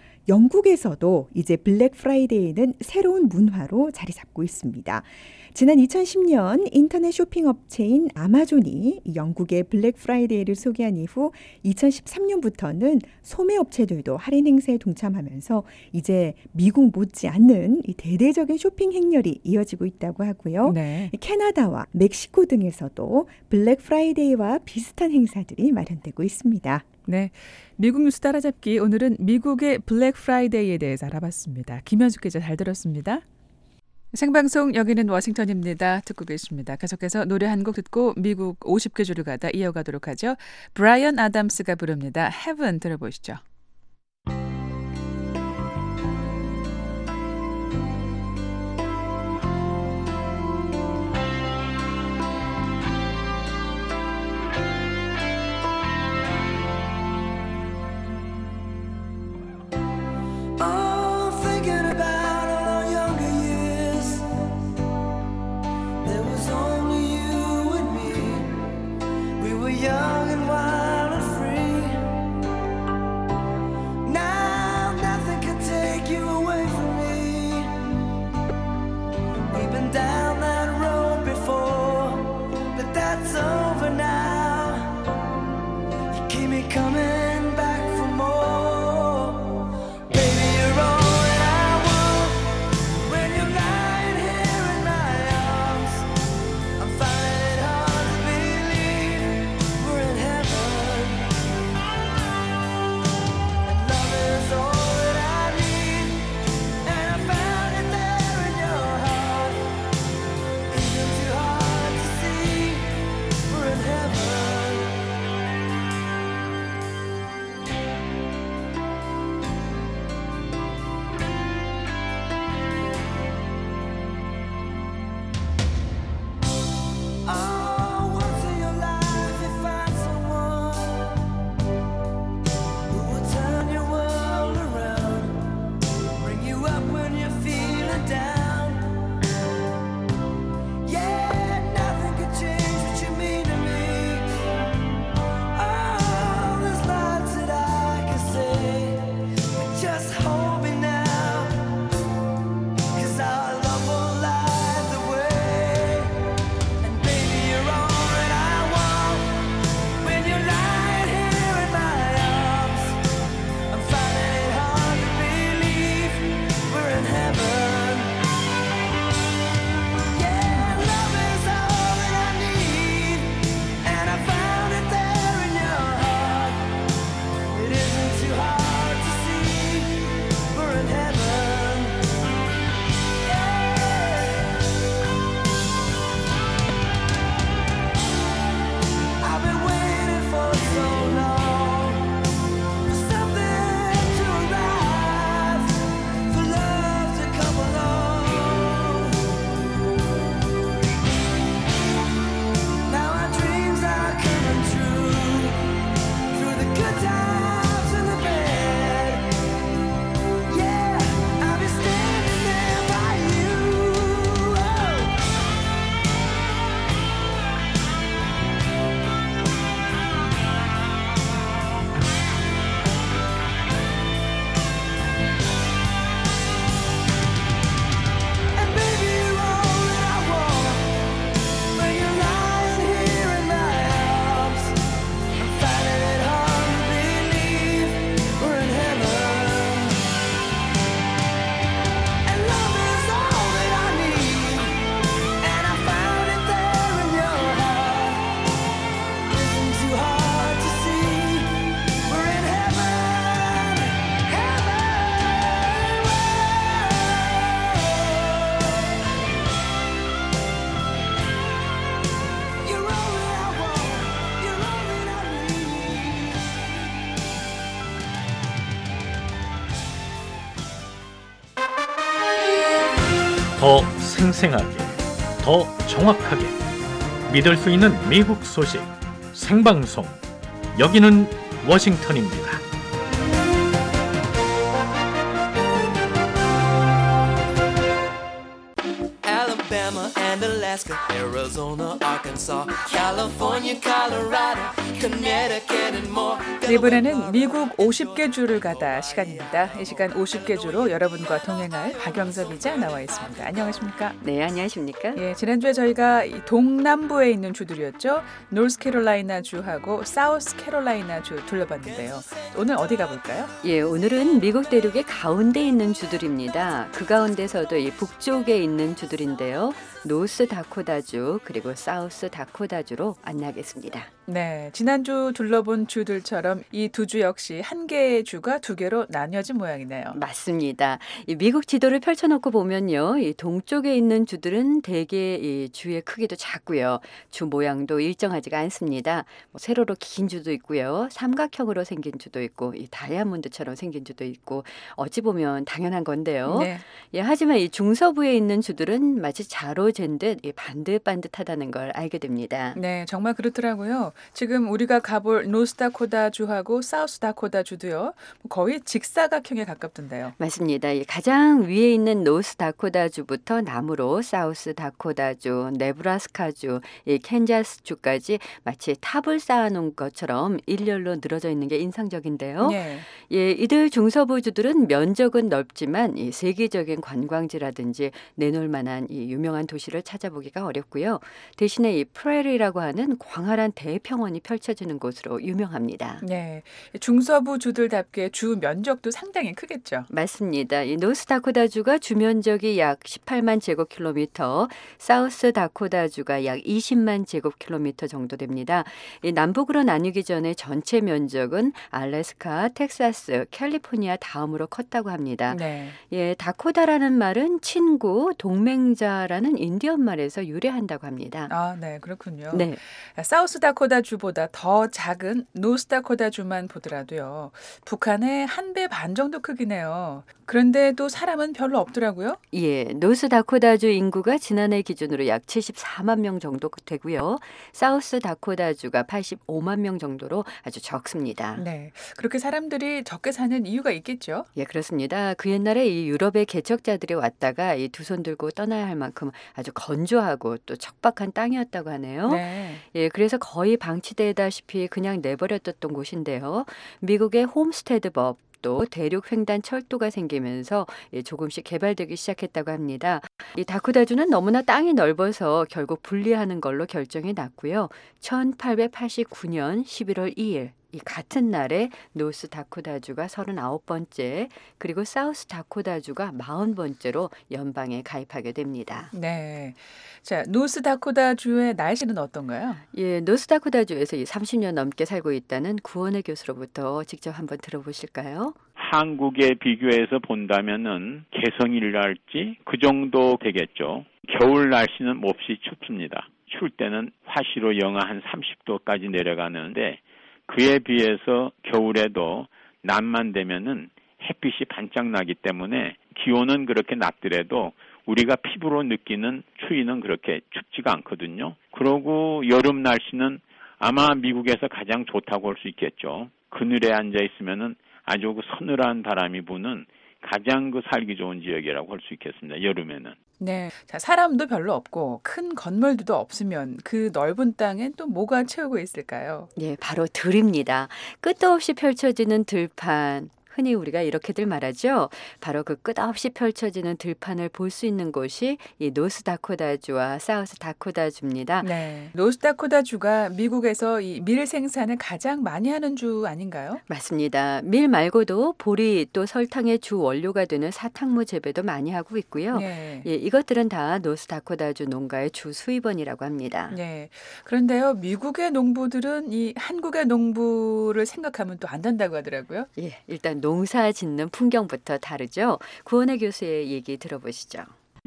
영국에서도 이제 블랙 프라이데이는 새로운 문화로 자리 잡고 있습니다. 지난 이천십 년 인터넷 쇼핑 업체인 아마존이 영국의 블랙 프라이데이를 소개한 이후 이천십삼 년부터는 소매 업체들도 할인 행사에 동참하면서 이제 미국 못지않는 이 대대적인 쇼핑 행렬이 이어지고 있다고 하고요. 네. 캐나다와 멕시코 등에서도 블랙 프라이데이와 비슷한 행사들이 마련되고 있습니다. 네, 미국 뉴스 따라잡기 오늘은 미국의 블랙 프라이데이에 대해서 알아봤습니다. 김현숙 기자 잘 들었습니다. 생방송 여기는 워싱턴입니다. 듣고 계십니다. 계속해서 노래 한 곡 듣고 미국 오십 개 주를 가다 이어가도록 하죠. 브라이언 아담스가 부릅니다. Heaven 들어보시죠. Young and wild and free. 더 생생하게, 더 정확하게 믿을 수 있는 미국 소식 생방송. 여기는 워싱턴입니다. Alabama and Alaska, Arizona, Arkansas, California, Colorado, Connecticut and more. 이번에는 미국 오십 개 주를 가다 시간입니다. 이 시간 오십 개 주로 여러분과 동행할 박영서 기자 나와 있습니다. 안녕하십니까? 네, 안녕하십니까? 예, 지난주에 저희가 이 동남부에 있는 주들이었죠. 노스캐롤라이나 주하고 사우스캐롤라이나 주 둘러봤는데요. 오늘 어디 가볼까요? 예, 오늘은 미국 대륙의 가운데 있는 주들입니다. 그 가운데서도 이 북쪽에 있는 주들인데요. 노스 다코다주 그리고 사우스 다코다주로 안내하겠습니다. 네, 지난주 둘러본 주들처럼 이 두 주 역시 한 개의 주가 두 개로 나뉘어진 모양이네요. 맞습니다. 이 미국 지도를 펼쳐놓고 보면요, 이 동쪽에 있는 주들은 대개 이 주의 크기도 작고요, 주 모양도 일정하지가 않습니다. 뭐 세로로 긴 주도 있고요, 삼각형으로 생긴 주도 있고, 이 다이아몬드처럼 생긴 주도 있고, 어찌 보면 당연한 건데요. 네. 예, 하지만 이 중서부에 있는 주들은 마치 자로 잰 듯 이 반듯반듯하다는 걸 알게 됩니다. 네, 정말 그렇더라고요. 지금 우리가 가볼 노스다코다 주하고 사우스다코다 주도요, 거의 직사각형에 가깝던데요. 맞습니다. 이 가장 위에 있는 노스다코다주부터 남으로 사우스다코다주, 네브라스카주, 이 캔자스주까지 마치 탑을 쌓아놓은 것처럼 일렬로 늘어져 있는 게 인상적인데요. 네. 예, 이들 중서부주들은 면적은 넓지만 이 세계적인 관광지라든지 내놓을 만한 이 유명한 도시를 찾아보기가 어렵고요. 대신에 이 프레리라고 하는 광활한 대평원이 펼쳐지는 곳으로 유명합니다. 네, 중서부 주들답게 주 면적도 상당히 크겠죠. 맞습니다. 이 노스다코다주가 주 면적이 약 십팔만 제곱킬로미터, 사우스다코다주가 약 이십만 제곱킬로미터 정도 됩니다. 이 남북으로 나뉘기 전에 전체 면적은 알래스카, 텍사스, 캘리포니아 다음으로 컸다고 합니다. 네. 예, 다코다라는 말은 친구, 동맹자라는 인디언 말에서 유래한다고 합니다. 아, 네, 그렇군요. 네. 사우스다코다 주보다 더 작은 노스다코다 주만 보더라도요, 북한의 한 배 반 정도 크기네요. 그런데도 사람은 별로 없더라고요. 예, 노스다코다주 인구가 지난해 기준으로 약 칠십사만 명 정도 되고요. 사우스다코다주가 팔십오만 명 정도로 아주 적습니다. 네, 그렇게 사람들이 적게 사는 이유가 있겠죠? 예, 그렇습니다. 그 옛날에 이 유럽의 개척자들이 왔다가 이 두 손 들고 떠나야 할 만큼 아주 건조하고 또 척박한 땅이었다고 하네요. 네. 예, 그래서 거의 방치되다시피 그냥 내버려뒀던 곳인데요. 미국의 홈스테드법 또 대륙 횡단 철도가 생기면서 조금씩 개발되기 시작했다고 합니다. 이 다코다주는 너무나 땅이 넓어서 결국 분리하는 걸로 결정이 났고요. 천팔백팔십구 년 십일월 이일 이 같은 날에 노스 다코다주가 서른아홉 번째 그리고 사우스 다코다주가 사십 번째로 연방에 가입하게 됩니다. 네. 자, 노스 다코다주의 날씨는 어떤가요? 예, 노스 다코다주에서 이 삼십 년 넘게 살고 있다는 구원의 교수로부터 직접 한번 들어보실까요? 한국에 비교해서 본다면은 개성이랄지 그 정도 되겠죠. 겨울 날씨는 몹시 춥습니다. 추울 때는 화씨로 영하 한 삼십 도까지 내려가는데 그에 비해서 겨울에도 낮만 되면은 햇빛이 반짝 나기 때문에 기온은 그렇게 낮더라도 우리가 피부로 느끼는 추위는 그렇게 춥지가 않거든요. 그러고 여름 날씨는 아마 미국에서 가장 좋다고 할 수 있겠죠. 그늘에 앉아 있으면은 아주 그 서늘한 바람이 부는 가장 그 살기 좋은 지역이라고 할 수 있겠습니다. 여름에는. 네. 자, 사람도 별로 없고 큰 건물들도 없으면 그 넓은 땅엔 또 뭐가 채우고 있을까요? 예, 바로 들입니다. 끝도 없이 펼쳐지는 들판. 흔히 우리가 이렇게들 말하죠. 바로 그 끝없이 펼쳐지는 들판을 볼 수 있는 곳이 이 노스다코다주와 사우스다코다주입니다. 네. 노스다코다주가 미국에서 이 밀 생산을 가장 많이 하는 주 아닌가요? 맞습니다. 밀 말고도 보리 또 설탕의 주 원료가 되는 사탕무 재배도 많이 하고 있고요. 네. 예, 이것들은 다 노스다코다주 농가의 주 수입원이라고 합니다. 네. 그런데요, 미국의 농부들은 이 한국의 농부를 생각하면 또 안 된다고 하더라고요. 예, 일단 농사 짓는 풍경부터 다르죠. 구원의 교수의 얘기 들어보시죠.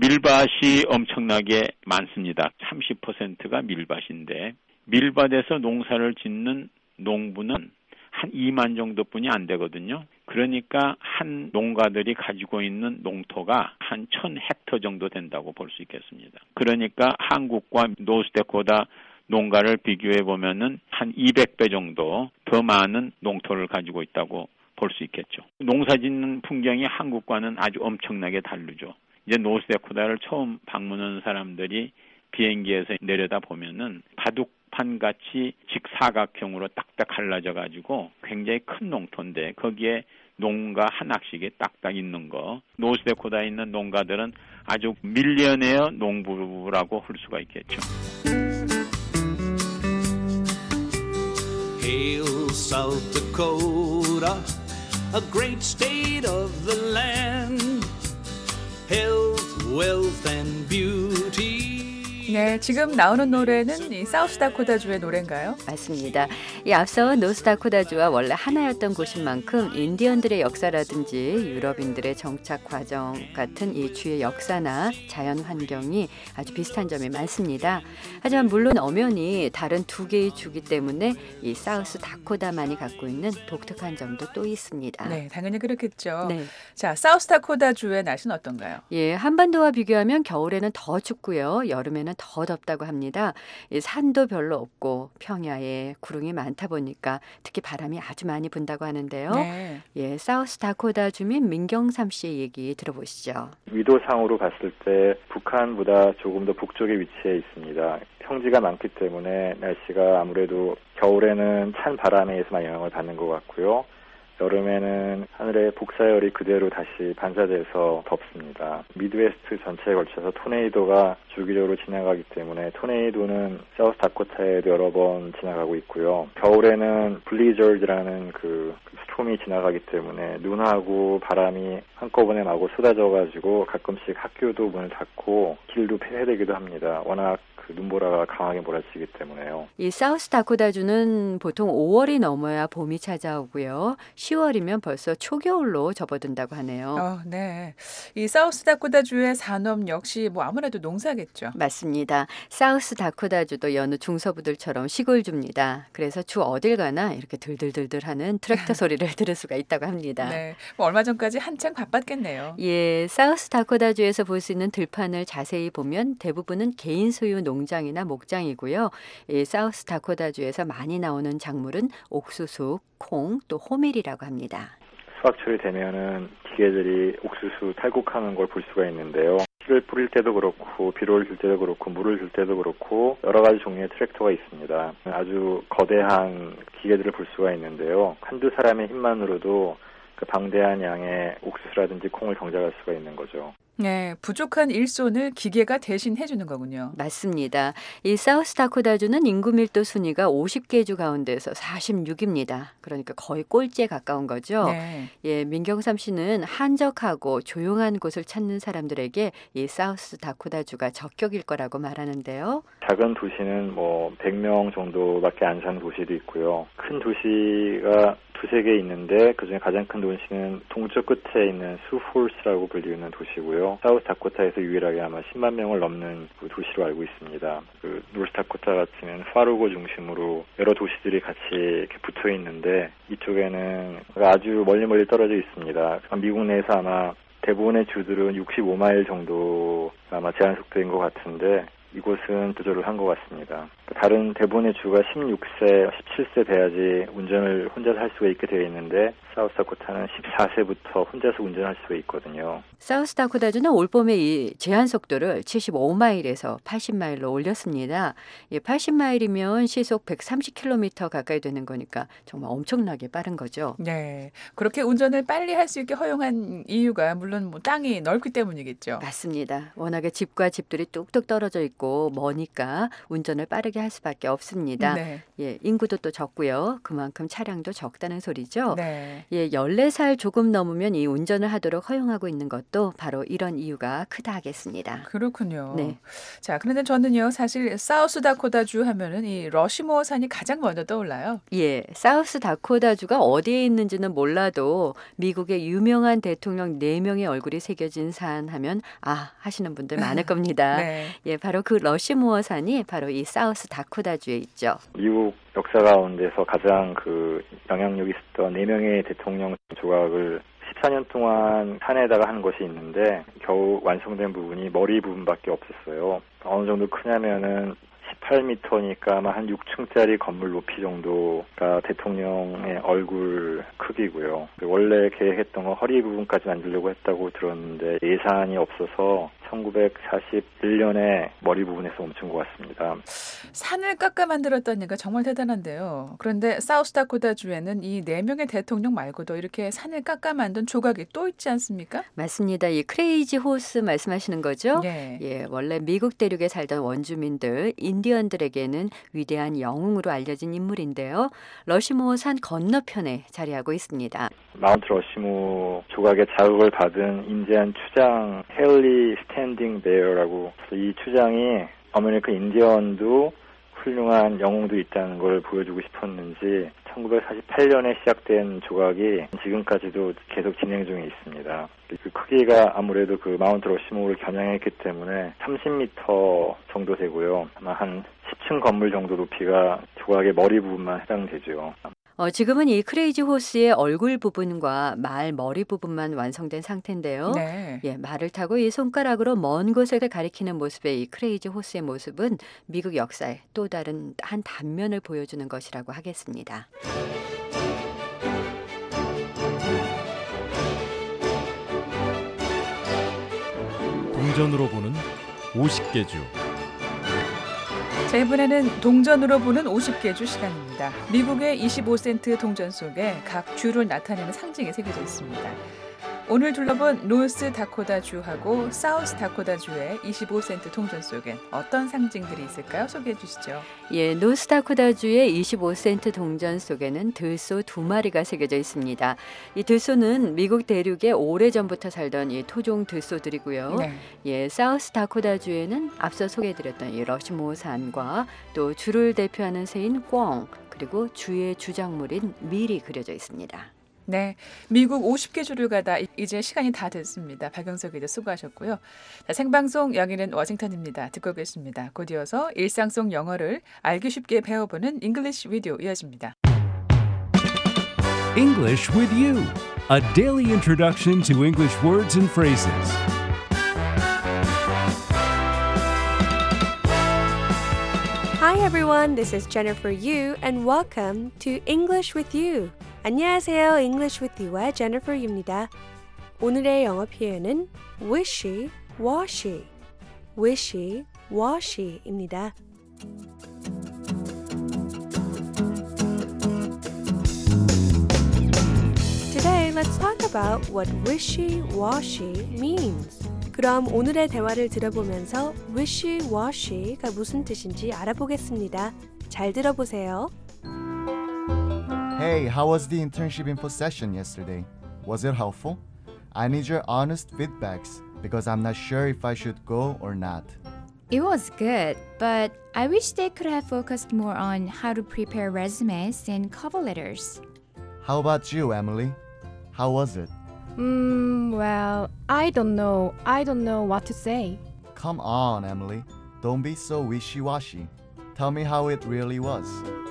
밀밭이 엄청나게 많습니다. 삼십 퍼센트가 밀밭인데 밀밭에서 농사를 짓는 농부는 한 이만 정도뿐이 안 되거든요. 그 그러니까 한 농가들이 가지고 있는 농토가 한 천 헥터 정도 된다고 볼 수 있겠습니다. 그러니까 한국과 노스다코타 농가를 비교해 보면은 한 이백 배 정도 더 많은 농토를 가지고 있다고 볼 수 있겠죠. 농사 짓는 풍경이 한국과는 아주 엄청나게 다르죠. 이제 노스다코타를 처음 방문한 사람들이 비행기에서 내려다 보면은 바둑판 같이 직사각형으로 딱딱 갈라져 가지고 굉장히 큰 농토인데 거기에 농가 한 학씩이 딱딱 있는 거. 노스다코타에 있는 농가들은 아주 밀리어네어 농부라고 할 수가 있겠죠. Hail South Dakota, a great state of the land. Health, wealth and beauty. 네, 지금 나오는 노래는 이 사우스다코타주의 노래인가요? 맞습니다. 이 앞서 노스다코타주와 원래 하나였던 곳인 만큼 인디언들의 역사라든지 유럽인들의 정착 과정 같은 이 주의 역사나 자연 환경이 아주 비슷한 점이 많습니다. 하지만 물론 엄연히 다른 두 개의 주기 때문에 이 사우스다코타만이 갖고 있는 독특한 점도 또 있습니다. 네, 당연히 그렇겠죠. 네. 자, 사우스다코타주의 날씨는 어떤가요? 예, 한반도와 비교하면 겨울에는 더 춥고요. 여름에는 더 덥다고 합니다. 이 산도 별로 없고 평야에 구름이 많다 보니까 특히 바람이 아주 많이 분다고 하는데요. 네. 예, 사우스다코타 주민 민경삼 씨의 얘기 들어보시죠. 위도상으로 갔을 때 북한보다 조금 더 북쪽에 위치해 있습니다. 평지가 많기 때문에 날씨가 아무래도 겨울에는 찬 바람에 의해서 영향을 받는 것 같고요. 여름에는 하늘의 복사열이 그대로 다시 반사돼서 덥습니다. 미드웨스트 전체에 걸쳐서 토네이도가 주기적으로 지나가기 때문에 토네이도는 사우스다코타에도 여러 번 지나가고 있고요. 겨울에는 블리저드라는 그 스톰이 지나가기 때문에 눈하고 바람이 한꺼번에 마구 쏟아져가지고 가끔씩 학교도 문을 닫고 길도 폐쇄되기도 합니다. 워낙 그 눈보라가 강하게 몰아치기 때문에요. 이 사우스다코타주는 보통 오월이 넘어야 봄이 찾아오고요. 시월이면 벌써 초겨울로 접어든다고 하네요. 어, 네. 이 사우스다코타주의 산업 역시 뭐 아무래도 농사겠죠. 맞습니다. 사우스다코타주도 여느 중서부들처럼 시골주입니다. 그래서 주 어딜 가나 이렇게 들들들들하는 트랙터 소리를 들을 수가 있다고 합니다. 네. 뭐 얼마 전까지 한창 바빴겠네요. 예, 사우스다코타주에서 볼 수 있는 들판을 자세히 보면 대부분은 개인 소유 농장이나 목장이고요. 이 사우스다코타주에서 많이 나오는 작물은 옥수수, 콩, 또 호밀이라고 합니다. 수확철이 되면은 기계들이 옥수수 탈곡하는 걸 볼 수가 있는데요. 씨를 뿌릴 때도 그렇고 비료를 줄 때도 그렇고 물을 줄 때도 그렇고 여러 가지 종류의 트랙터가 있습니다. 아주 거대한 기계들을 볼 수가 있는데요. 한두 사람의 힘만으로도 그 방대한 양의 옥수수라든지 콩을 경작할 수가 있는 거죠. 네, 부족한 일손을 기계가 대신 해주는 거군요. 맞습니다. 이 사우스다코타주는 인구 밀도 순위가 오십 개 주 가운데서 사십육입니다. 그러니까 거의 꼴찌에 가까운 거죠. 네. 예, 민경삼 씨는 한적하고 조용한 곳을 찾는 사람들에게 이 사우스다코타주가 적격일 거라고 말하는데요. 작은 도시는 뭐 백 명 정도밖에 안 사는 도시도 있고요. 큰 도시가 두세 개 있는데 그중에 가장 큰 도시는 동쪽 끝에 있는 수폴스라고 불리는 도시고요. 사우스다코타에서 유일하게 아마 십만 명을 넘는 그 도시로 알고 있습니다. 그 노스다코타 같으면 파르고 중심으로 여러 도시들이 같이 이렇게 붙어 있는데 이쪽에는 아주 멀리 멀리 떨어져 있습니다. 미국 내에서 아마 대부분의 주들은 육십오 마일 정도 아마 제한 속도인 것 같은데 이곳은 조절을 한 것 같습니다. 다른 대부분의 주가 십육 세, 십칠 세 돼야지 운전을 혼자서 할 수가 있게 되어 있는데 사우스다코타는 십사 세부터 혼자서 운전할 수가 있거든요. 사우스다코타주는 올봄에 이 제한 속도를 칠십오 마일에서 팔십 마일로 올렸습니다. 팔십 마일이면 시속 백삼십 킬로미터 가까이 되는 거니까 정말 엄청나게 빠른 거죠. 네, 그렇게 운전을 빨리 할 수 있게 허용한 이유가 물론 뭐 땅이 넓기 때문이겠죠. 맞습니다. 워낙에 집과 집들이 뚝뚝 떨어져 있고 머니까 운전을 빠르게 할 수밖에 없습니다. 네. 예, 인구도 또 적고요. 그만큼 차량도 적다는 소리죠. 네. 예, 열네 살 조금 넘으면 이 운전을 하도록 허용하고 있는 것도 바로 이런 이유가 크다 하겠습니다. 그렇군요. 네. 자, 그런데 저는요, 사실 사우스다코타주 하면은 이 러시모어 산이 가장 먼저 떠올라요. 예, 사우스다코타주가 어디에 있는지는 몰라도 미국의 유명한 대통령 네 명의 얼굴이 새겨진 산 하면 아 하시는 분들 많을 겁니다. 네. 예, 바로 그 러시모어 산이 바로 이 사우스 다코타주에 있죠. 미국 역사 가운데서 가장 그 영향력이 있었던 네 명의 대통령 조각을 십사 년 동안 산에다가 한 것이 있는데 겨우 완성된 부분이 머리 부분밖에 없었어요. 어느 정도 크냐면은 십팔 미터니까 아마 한 육 층짜리 건물 높이 정도가 대통령의 얼굴 크기고요. 원래 계획했던 건 허리 부분까지 만들려고 했다고 들었는데 예산이 없어서 천구백사십일 년에 머리 부분에서 멈춘 것 같습니다. 산을 깎아 만들었다니까 정말 대단한데요. 그런데 사우스다코타주에는 이 네 명의 대통령 말고도 이렇게 산을 깎아 만든 조각이 또 있지 않습니까? 맞습니다. 이 크레이지 호스 말씀하시는 거죠? 네. 예, 원래 미국 대륙에 살던 원주민들, 인디언들에게는 위대한 영웅으로 알려진 인물인데요. 러시모어 산 건너편에 자리하고 있습니다. 마운트 러시모 조각의 자극을 받은 인디안 추장 헨리 스탠딩 베어라고, 이 추장이 아메리칸 인디언도 훌륭한 영웅도 있다는 걸 보여주고 싶었는지 천구백사십팔 년에 시작된 조각이 지금까지도 계속 진행 중에 있습니다. 그 크기가 아무래도 그 마운트 러시모를 겨냥했기 때문에 삼십 미터 정도 되고요. 아마 한 십 층 건물 정도 높이가 조각의 머리 부분만 해당되죠. 어, 지금은 이 크레이지 호스의 얼굴 부분과 말 머리 부분만 완성된 상태인데요. 네. 예, 말을 타고 이 손가락으로 먼 곳을 가리키는 모습의 이 크레이지 호스의 모습은 미국 역사의 또 다른 한 단면을 보여주는 것이라고 하겠습니다. 동전으로 보는 오십 개 주. 자, 이번에는 동전으로 보는 오십 개 주 시간입니다. 미국의 이십오 센트 동전 속에 각 주를 나타내는 상징이 새겨져 있습니다. 오늘 둘러본 노스 다코타주하고 사우스 다코타주의 이십오 센트 동전 속엔 어떤 상징들이 있을까요? 소개해 주시죠. 예, 노스 다코타주의 이십오 센트 동전 속에는 들소 두 마리가 새겨져 있습니다. 이 들소는 미국 대륙에 오래전부터 살던 이 토종 들소들이고요. 네. 예, 사우스 다코타주에는 앞서 소개해드렸던 이 러시모어 산과 또 주를 대표하는 새인 꿩, 그리고 주의 주작물인 밀이 그려져 있습니다. 네, 미국 오십 개 주를 가다 이제 시간이 다 됐습니다. 박영석 기자 수고하셨고요. 자, 생방송 여기는 워싱턴입니다. 듣고 계십니다. 곧 이어서 일상 속 영어를 알기 쉽게 배워보는 English Video 이어집니다. English with you, a daily introduction to English words and phrases. Hi everyone, this is Jennifer Yu and welcome to English with You. 안녕하세요. English with You의 Jennifer입니다. 오늘의 영어 표현은 wishy-washy, wishy-washy입니다. Today, let's talk about what wishy-washy means. 그럼 오늘의 대화를 들어보면서 wishy-washy가 무슨 뜻인지 알아보겠습니다. 잘 들어보세요. Hey, how was the internship info session yesterday? Was it helpful? I need your honest feedbacks because I'm not sure if I should go or not. It was good, but I wish they could have focused more on how to prepare resumes and cover letters. How about you, Emily? How was it? Mm, well, I don't know. I don't know what to say. Come on, Emily. Don't be so wishy-washy. Tell me how it really was.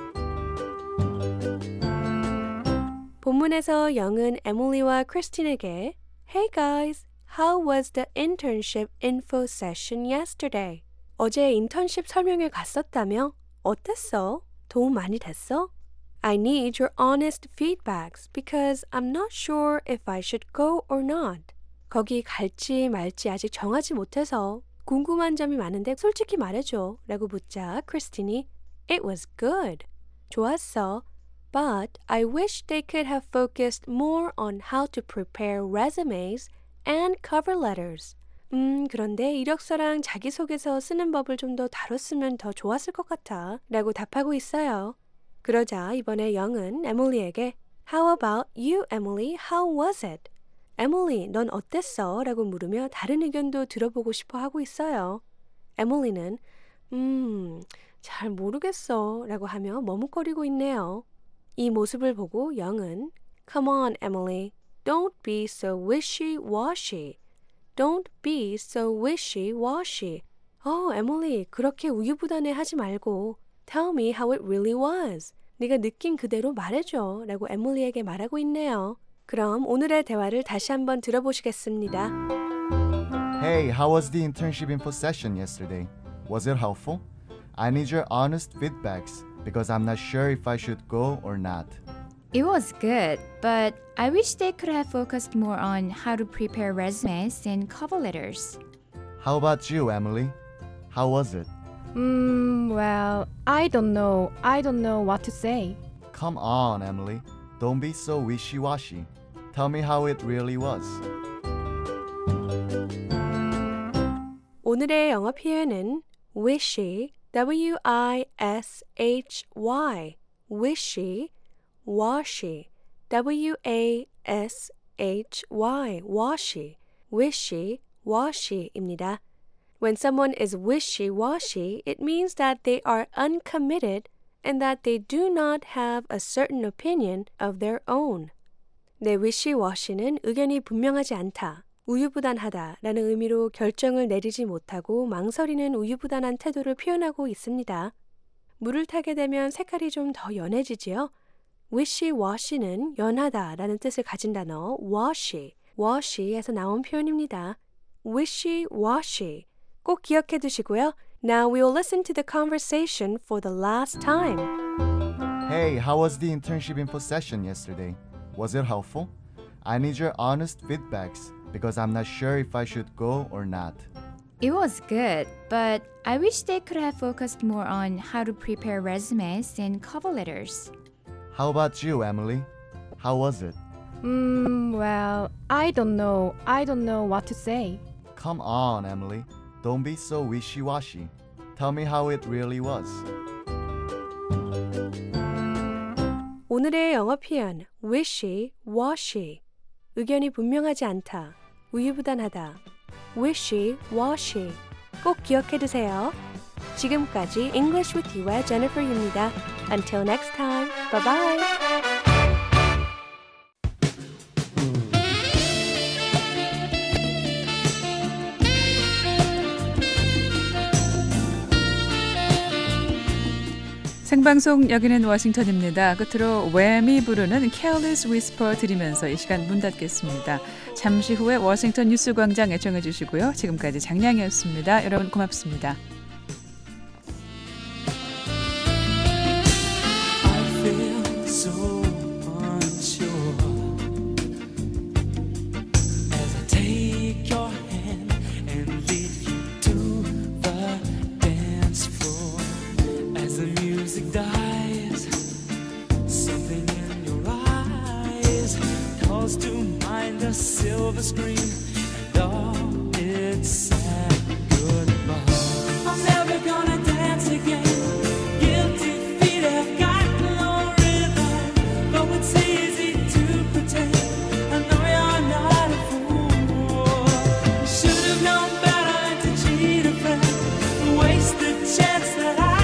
본문에서 영은 에밀리와 크리스틴에게 Hey guys, how was the internship info session yesterday? 어제 인턴십 설명회 갔었다며? 어땠어? 도움 많이 됐어? I need your honest feedbacks because I'm not sure if I should go or not. 거기 갈지 말지 아직 정하지 못해서 궁금한 점이 많은데 솔직히 말해줘 라고 묻자 크리스틴이 It was good. 좋았어. But I wish they could have focused more on how to prepare resumes and cover letters. 음, 그런데 이력서랑 자기소개서 쓰는 법을 좀 더 다뤘으면 더 좋았을 것 같아 라고 답하고 있어요. 그러자 이번에 영은 에밀리에게 How about you, Emily? How was it? 에밀리, 넌 어땠어? 라고 물으며 다른 의견도 들어보고 싶어 하고 있어요. 에밀리는 음, 잘 모르겠어 라고 하며 머뭇거리고 있네요. 이 모습을 보고 영은 Come on, Emily. Don't be so wishy-washy. Don't be so wishy-washy. 어, 에밀리, 그렇게 우유부단해 하지 말고 Tell me how it really was. 네가 느낀 그대로 말해줘 라고 에밀리에게 말하고 있네요. 그럼 오늘의 대화를 다시 한번 들어보시겠습니다. Hey, how was the internship info session yesterday? Was it helpful? I need your honest feedbacks because I'm not sure if I should go or not. It was good, but I wish they could have focused more on how to prepare resumes and cover letters. How about you, Emily? How was it? Mm, well, I don't know. I don't know what to say. Come on, Emily. Don't be so wishy-washy. Tell me how it really was. 오늘의 영어 표현은 wishy, W I S H Y, wishy, washy, W A S H Y, washy, wishy, washy입니다. When someone is wishy-washy, it means that they are uncommitted and that they do not have a certain opinion of their own. 내 wishy-washy는 의견이 분명하지 않다, 우유부단하다 라는 의미로 결정을 내리지 못하고 망설이는 우유부단한 태도를 표현하고 있습니다. 물을 타게 되면 색깔이 좀 더 연해지지요? wishy-washy는 연하다 라는 뜻을 가진 단어 washy, washy에서 나온 표현입니다. wishy-washy. 꼭 기억해 두시고요. Now we will listen to the conversation for the last time. Hey, how was the internship info session yesterday? Was it helpful? I need your honest feedbacks because I'm not sure if I should go or not. It was good, but I wish they could have focused more on how to prepare resumes and cover letters. How about you, Emily? How was it? Mm, well, I don't know. I don't know what to say. Come on, Emily. Don't be so wishy-washy. Tell me how it really was. 오늘의 영어 표현 wishy, washy. 의견이 분명하지 않다, 우유부단하다. wishy, washy. 꼭 기억해 두세요. 지금까지 English with You와 Jennifer Yu입니다. Until next time, bye bye. 생방송 여기는 워싱턴입니다. 끝으로 웸이 부르는 Careless Whisper 들으면서 이 시간 문 닫겠습니다. 잠시 후에 워싱턴 뉴스광장 애청해 주시고요. 지금까지 장량이었습니다. 여러분 고맙습니다. I feel so unsure as I take your hand and lead you to the dance floor. As the music dies, something in your eyes calls to mind a silver screen and all its sad goodbye. I'm never gonna dance again. Guilty feet have got no rhythm, though it's easy to pretend. I know you're not a fool. You should have known better than to cheat a friend, waste the chance that I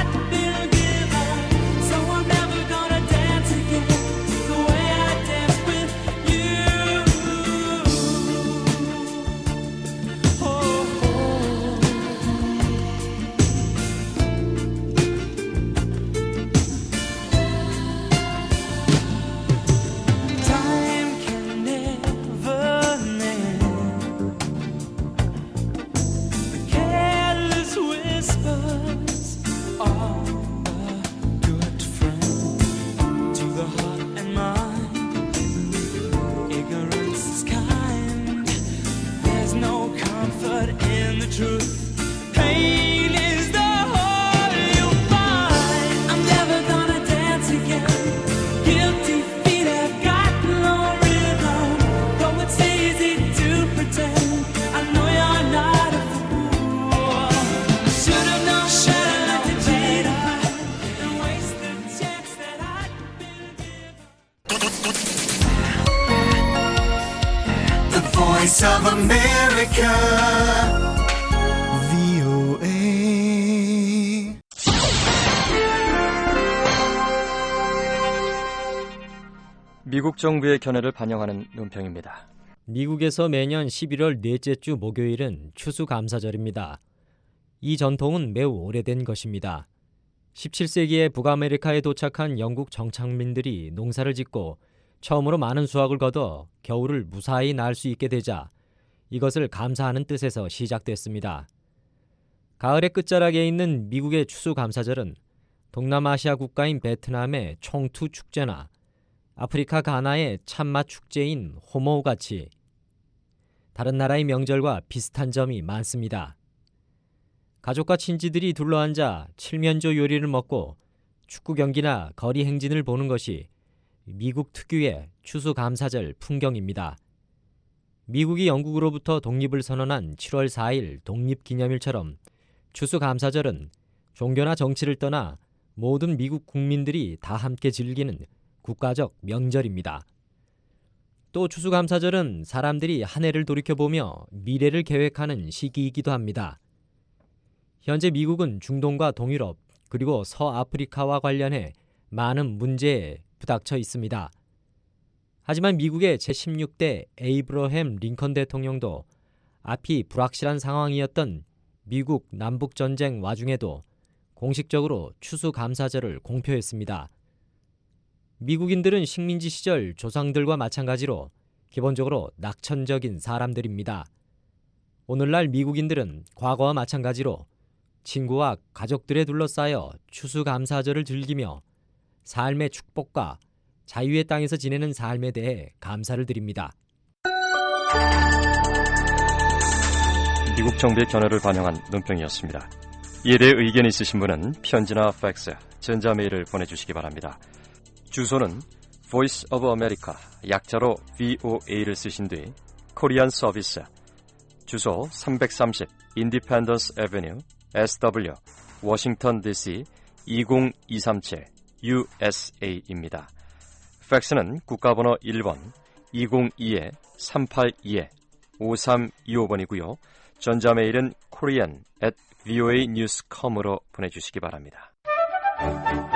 Voice of America, 브이오에이. 미국 정부의 견해를 반영하는 논평입니다. 미국에서 매년 십일월 넷째 주 목요일은 추수감사절입니다. 이 전통은 매우 오래된 것입니다. 십칠 세기에 북아메리카에 도착한 영국 정착민들이 농사를 짓고 처음으로 많은 수확을 거둬 겨울을 무사히 날 수 있게 되자 이것을 감사하는 뜻에서 시작됐습니다. 가을의 끝자락에 있는 미국의 추수감사절은 동남아시아 국가인 베트남의 총투 축제나 아프리카 가나의 참맛 축제인 호모우같이 다른 나라의 명절과 비슷한 점이 많습니다. 가족과 친지들이 둘러앉아 칠면조 요리를 먹고 축구 경기나 거리 행진을 보는 것이 미국 특유의 추수감사절 풍경입니다. 미국이 영국으로부터 독립을 선언한 칠월 사일 독립기념일처럼 추수감사절은 종교나 정치를 떠나 모든 미국 국민들이 다 함께 즐기는 국가적 명절입니다. 또 추수감사절은 사람들이 한 해를 돌이켜보며 미래를 계획하는 시기이기도 합니다. 현재 미국은 중동과 동유럽 그리고 서아프리카와 관련해 많은 문제에 부닥쳐 있습니다. 하지만 미국의 제십육 대 에이브러햄 링컨 대통령도 앞이 불확실한 상황이었던 미국 남북전쟁 와중에도 공식적으로 추수감사절을 공표했습니다. 미국인들은 식민지 시절 조상들과 마찬가지로 기본적으로 낙천적인 사람들입니다. 오늘날 미국인들은 과거와 마찬가지로 친구와 가족들에 둘러싸여 추수감사절을 즐기며 삶의 축복과 자유의 땅에서 지내는 삶에 대해 감사를 드립니다. 미국 정부의 견해를 반영한 논평이었습니다. 이에 대해 의견이 있으신 분은 편지나 팩스, 전자메일을 보내주시기 바랍니다. 주소는 Voice of America, 약자로 브이오에이를 쓰신 뒤 코리안 서비스, 주소 삼백삼십 Independence Avenue, 에스더블유, 워싱턴 디씨 이공이삼칠 유에스에이입니다. 팩스는 국가번호 일 번 이공이 삼팔이 오삼이오 번이고요. 전자메일은 korean at voanews dot com으로 보내주시기 바랍니다.